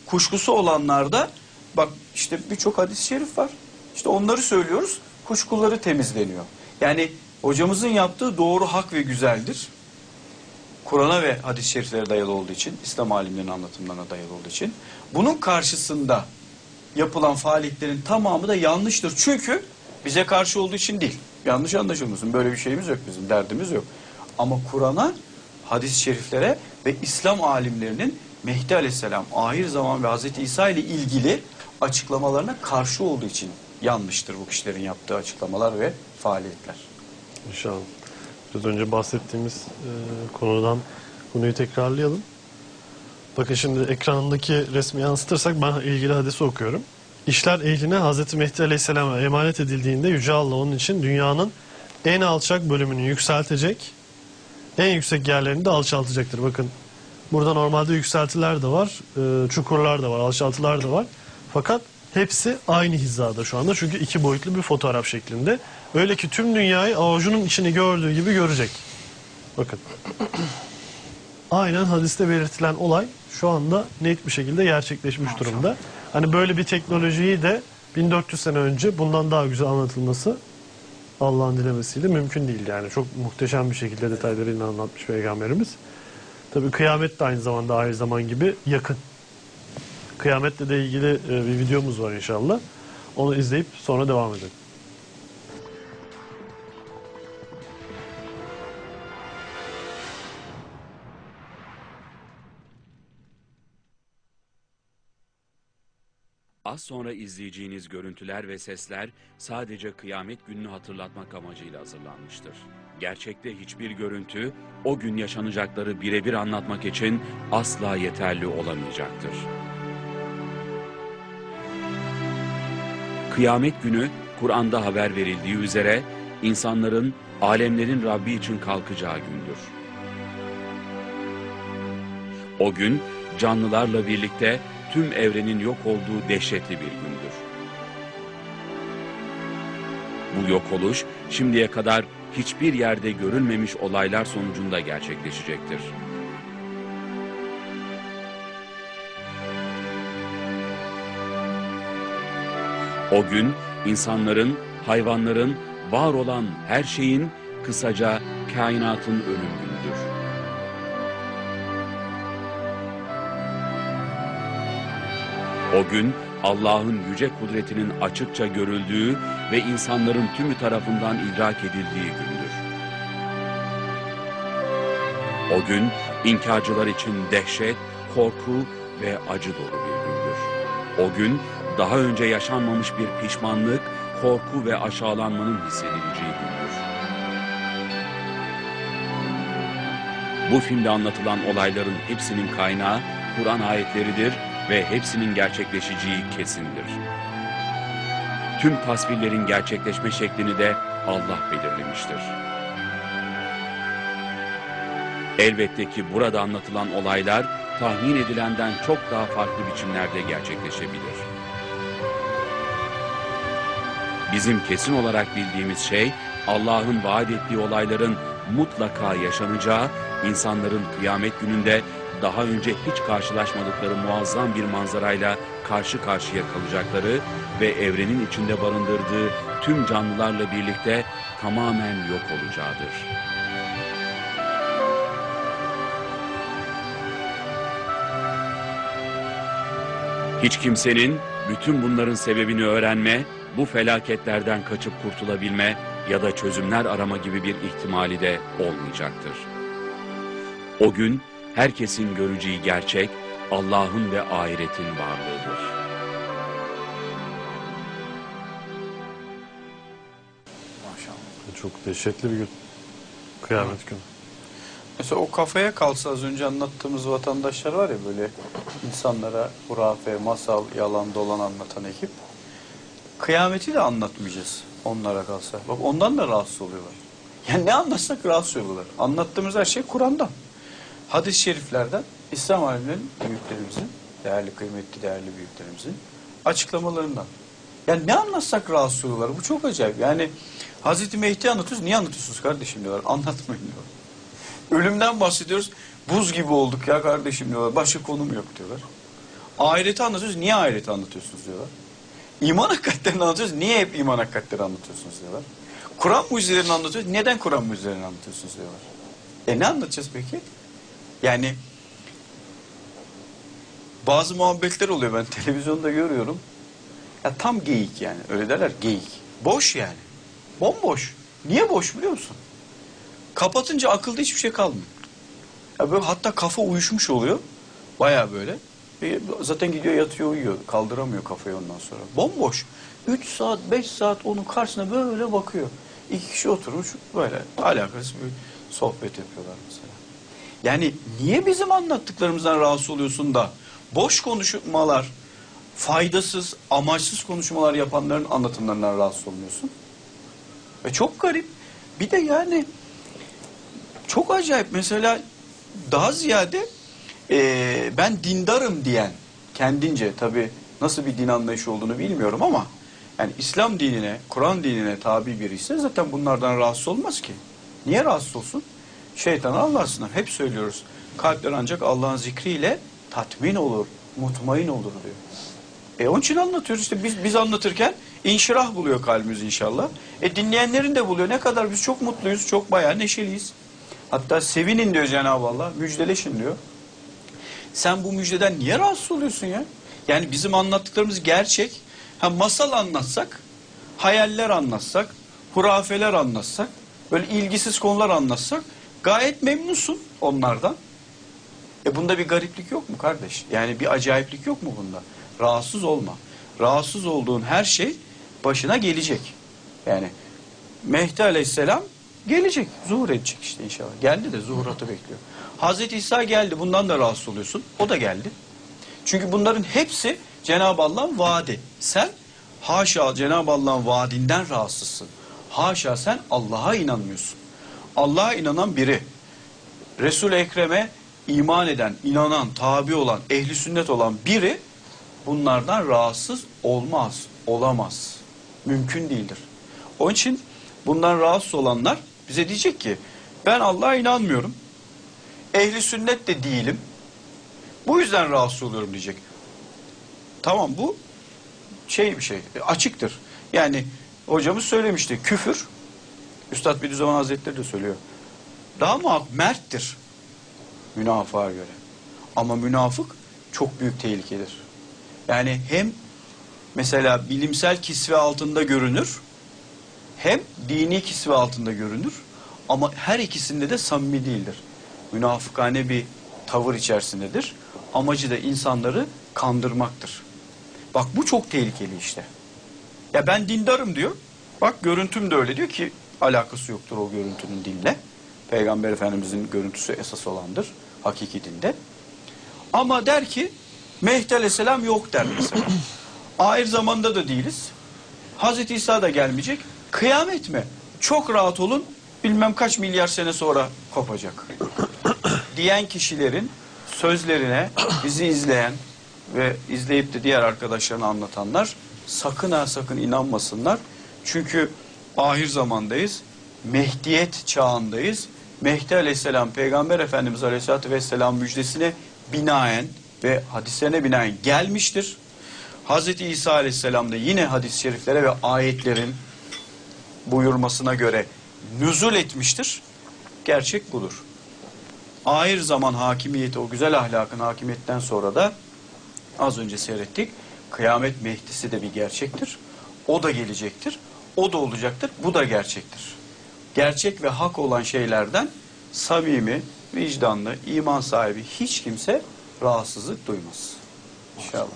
kuşkusu olanlarda bak işte birçok hadis-i şerif var. İşte onları söylüyoruz. Kuşkuları temizleniyor. Yani hocamızın yaptığı doğru, hak ve güzeldir. Kur'an'a ve hadis-i şeriflere dayalı olduğu için, İslam alimlerinin anlatımlarına dayalı olduğu için. Bunun karşısında yapılan faaliyetlerin tamamı da yanlıştır. Çünkü bize karşı olduğu için değil. Yanlış anlaşılmasın. Böyle bir şeyimiz yok bizim, derdimiz yok. Ama Kur'an'a, hadis-i şeriflere ve İslam alimlerinin Mehdi Aleyhisselam, ahir zaman ve Hazreti İsa ile ilgili açıklamalarına karşı olduğu için yanlıştır bu kişilerin yaptığı açıklamalar ve faaliyetler. İnşallah. Biraz önce bahsettiğimiz e, konudan konuyu tekrarlayalım. Bakın şimdi ekranındaki resmi yansıtırsak ben ilgili hadisi okuyorum. İşler ehline Hazreti Mehdi Aleyhisselam'a emanet edildiğinde Yüce Allah onun için dünyanın en alçak bölümünü yükseltecek, en yüksek yerlerini de alçaltacaktır. Bakın burada normalde yükseltiler de var, e, çukurlar da var, alçaltılar da var. Fakat hepsi aynı hizada şu anda çünkü iki boyutlu bir fotoğraf şeklinde. Öyle ki tüm dünyayı avucunun içini gördüğü gibi görecek. Bakın. Aynen hadiste belirtilen olay şu anda net bir şekilde gerçekleşmiş durumda. Hani böyle bir teknolojiyi de bin dört yüz sene önce bundan daha güzel anlatılması Allah'ın dilemesiyle mümkün değil. Yani çok muhteşem bir şekilde detaylarıyla anlatmış Peygamberimiz. Tabii kıyamet de aynı zamanda ahir zaman gibi yakın. Kıyametle de ilgili bir videomuz var inşallah. Onu izleyip sonra devam edelim. Az sonra izleyeceğiniz görüntüler ve sesler sadece kıyamet gününü hatırlatmak amacıyla hazırlanmıştır. Gerçekte hiçbir görüntü o gün yaşanacakları birebir anlatmak için asla yeterli olamayacaktır. Kıyamet günü Kur'an'da haber verildiği üzere insanların alemlerin Rabbi için kalkacağı gündür. O gün canlılarla birlikte tüm evrenin yok olduğu dehşetli bir gündür. Bu yok oluş şimdiye kadar hiçbir yerde görülmemiş olaylar sonucunda gerçekleşecektir. O gün insanların, hayvanların, var olan her şeyin, kısaca kainatın ölüm günüdür. O gün Allah'ın yüce kudretinin açıkça görüldüğü ve insanların tümü tarafından idrak edildiği gündür. O gün inkarcılar için dehşet, korku ve acı dolu bir gündür. O gün daha önce yaşanmamış bir pişmanlık, korku ve aşağılanmanın hissedileceği gündür. Bu filmde anlatılan olayların hepsinin kaynağı Kur'an ayetleridir ve hepsinin gerçekleşeceği kesindir. Tüm tasvirlerin gerçekleşme şeklini de Allah belirlemiştir. Elbette ki burada anlatılan olaylar tahmin edilenden çok daha farklı biçimlerde gerçekleşebilir. Bizim kesin olarak bildiğimiz şey Allah'ın vaat ettiği olayların mutlaka yaşanacağı, insanların kıyamet gününde daha önce hiç karşılaşmadıkları muazzam bir manzarayla karşı karşıya kalacakları ve evrenin içinde barındırdığı tüm canlılarla birlikte tamamen yok olacağıdır. Hiç kimsenin bütün bunların sebebini öğrenme, bu felaketlerden kaçıp kurtulabilme ya da çözümler arama gibi bir ihtimali de olmayacaktır. O gün herkesin göreceği gerçek Allah'ın ve ahiretin varlığıdır. Maşallah. Çok dehşetli bir gün. Kıyamet günü. Mesela o kafaya kalsa az önce anlattığımız vatandaşlar var ya, böyle insanlara hurafe, masal, yalan dolan anlatan ekip. Kıyameti de anlatmayacağız onlara kalsa. Bak ondan da rahatsız oluyorlar. Yani ne anlatsak rahatsız oluyorlar. Anlattığımız her şey Kur'an'dan. Hadis-i şeriflerden, İslam alimlerinin, büyüklerimizin, değerli kıymetli değerli büyüklerimizin açıklamalarından. Yani ne anlatsak rahatsız oluyorlar. Bu çok acayip. Yani Hazreti Mehdi anlatıyoruz. Niye anlatıyorsunuz kardeşim diyorlar. Anlatmayın diyorlar. Ölümden bahsediyoruz. Buz gibi olduk ya kardeşim diyorlar. Başka konum yok diyorlar. Ahireti anlatıyoruz. Niye ahireti anlatıyorsunuz diyorlar. İman hakikatlerini anlatıyoruz. Niye hep iman hakikatlerini anlatıyorsunuz diyorlar. Kur'an mucizelerini anlatıyoruz. Neden Kur'an mucizelerini anlatıyorsunuz diyorlar. E ne anlatacağız peki? Yani bazı muhabbetler oluyor, ben televizyonda görüyorum. Ya tam geyik yani. Öyle derler, geyik. Boş yani. Bomboş. Niye boş biliyor musun? Kapatınca akılda hiçbir şey kalmıyor. Ya böyle hatta kafa uyuşmuş oluyor. Baya böyle. E zaten gidiyor yatıyor uyuyor. Kaldıramıyor kafayı ondan sonra. Bomboş. üç saat beş saat onun karşısına böyle bakıyor. İki kişi oturmuş böyle alakasız bir sohbet yapıyorlar mesela. Yani niye bizim anlattıklarımızdan rahatsız oluyorsun da boş konuşmalar, faydasız, amaçsız konuşmalar yapanların anlatımlarından rahatsız olmuyorsun? Ve çok garip. Bir de yani çok acayip mesela daha ziyade e, ben dindarım diyen kendince, tabii nasıl bir din anlayışı olduğunu bilmiyorum ama yani İslam dinine, Kur'an dinine tabi biri ise zaten bunlardan rahatsız olmaz ki. Niye rahatsız olsun? Şeytanı Allah'sından hep söylüyoruz. Kalpler ancak Allah'ın zikriyle tatmin olur, mutmain olur diyor. E onun için anlatıyoruz işte, biz biz anlatırken inşirah buluyor kalbimiz inşallah. E dinleyenlerin de buluyor. Ne kadar biz çok mutluyuz, çok bayağı neşeliyiz. Hatta sevinin diyor Cenab-ı Allah, müjdeleşin diyor. Sen bu müjdeden niye rahatsız oluyorsun ya? Yani bizim anlattıklarımız gerçek. Ha, masal anlatsak, hayaller anlatsak, hurafeler anlatsak, böyle ilgisiz konular anlatsak gayet memnunsun onlardan. E bunda bir gariplik yok mu kardeş? Yani bir acayiplik yok mu bunda? Rahatsız olma. Rahatsız olduğun her şey başına gelecek. Yani Mehdi Aleyhisselam gelecek. Zuhur edecek işte inşallah. Geldi de zuhuratı bekliyor. Hazreti İsa geldi. Bundan da rahatsız oluyorsun. O da geldi. Çünkü bunların hepsi Cenab-ı Allah'ın vaadi. Sen haşa Cenab-ı Allah'ın vaadinden rahatsızsın. Haşa sen Allah'a inanmıyorsun. Allah'a inanan biri, Resul-i Ekrem'e iman eden, inanan, tabi olan, ehli sünnet olan biri bunlardan rahatsız olmaz, olamaz. Mümkün değildir. Onun için bundan rahatsız olanlar bize diyecek ki ben Allah'a inanmıyorum. Ehli sünnet de değilim. Bu yüzden rahatsız oluyorum diyecek. Tamam, bu şey bir şey, açıktır. Yani hocamız söylemişti, küfür, Üstad Bediüzzaman Hazretleri de söylüyor. Daha mı merttir münafığa göre. Ama münafık çok büyük tehlikedir. Yani hem mesela bilimsel kisve altında görünür, hem dini kisve altında görünür. Ama her ikisinde de samimi değildir. Münafıkane bir tavır içerisindedir. Amacı da insanları kandırmaktır. Bak bu çok tehlikeli işte. Ya ben dindarım diyor. Bak görüntüm de öyle diyor ki alakası yoktur o görüntünün dinle. Peygamber Efendimizin görüntüsü esas olandır hakiki dinde. Ama der ki Mehdi Aleyhisselam yok der mesela. Ahir zamanda da değiliz. Hazreti İsa da gelmeyecek. Kıyamet mi? Çok rahat olun. Bilmem kaç milyar sene sonra kopacak. Diyen kişilerin sözlerine bizi izleyen ve izleyip de diğer arkadaşlarına anlatanlar sakın ha sakın inanmasınlar. Çünkü ahir zamandayız. Mehdiyet çağındayız. Mehdi Aleyhisselam Peygamber Efendimiz Aleyhisselatü Vesselam müjdesine binaen ve hadislerine binaen gelmiştir. Hazreti İsa Aleyhisselam da yine hadis-i şeriflere ve ayetlerin buyurmasına göre nüzul etmiştir. Gerçek budur. Ahir zaman hakimiyeti, o güzel ahlakın hakimiyetten sonra da az önce seyrettik. Kıyamet Mehdisi de bir gerçektir. O da gelecektir. O da olacaktır. Bu da gerçektir. Gerçek ve hak olan şeylerden samimi, vicdanlı, iman sahibi hiç kimse rahatsızlık duymaz. İnşallah.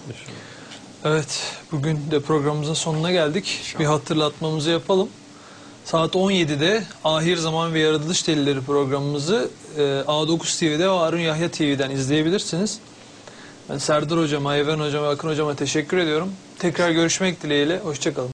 Evet, bugün de programımızın sonuna geldik. İnşallah. Bir hatırlatmamızı yapalım. Saat on yedide Ahir Zaman ve Yaratılış Delilleri programımızı e, A dokuz T V'de ve Harun Yahya T V'den izleyebilirsiniz. Ben Serdar Hocama, Evren Hocama ve Akın Hocama teşekkür ediyorum. Tekrar görüşmek dileğiyle. Hoşça kalın.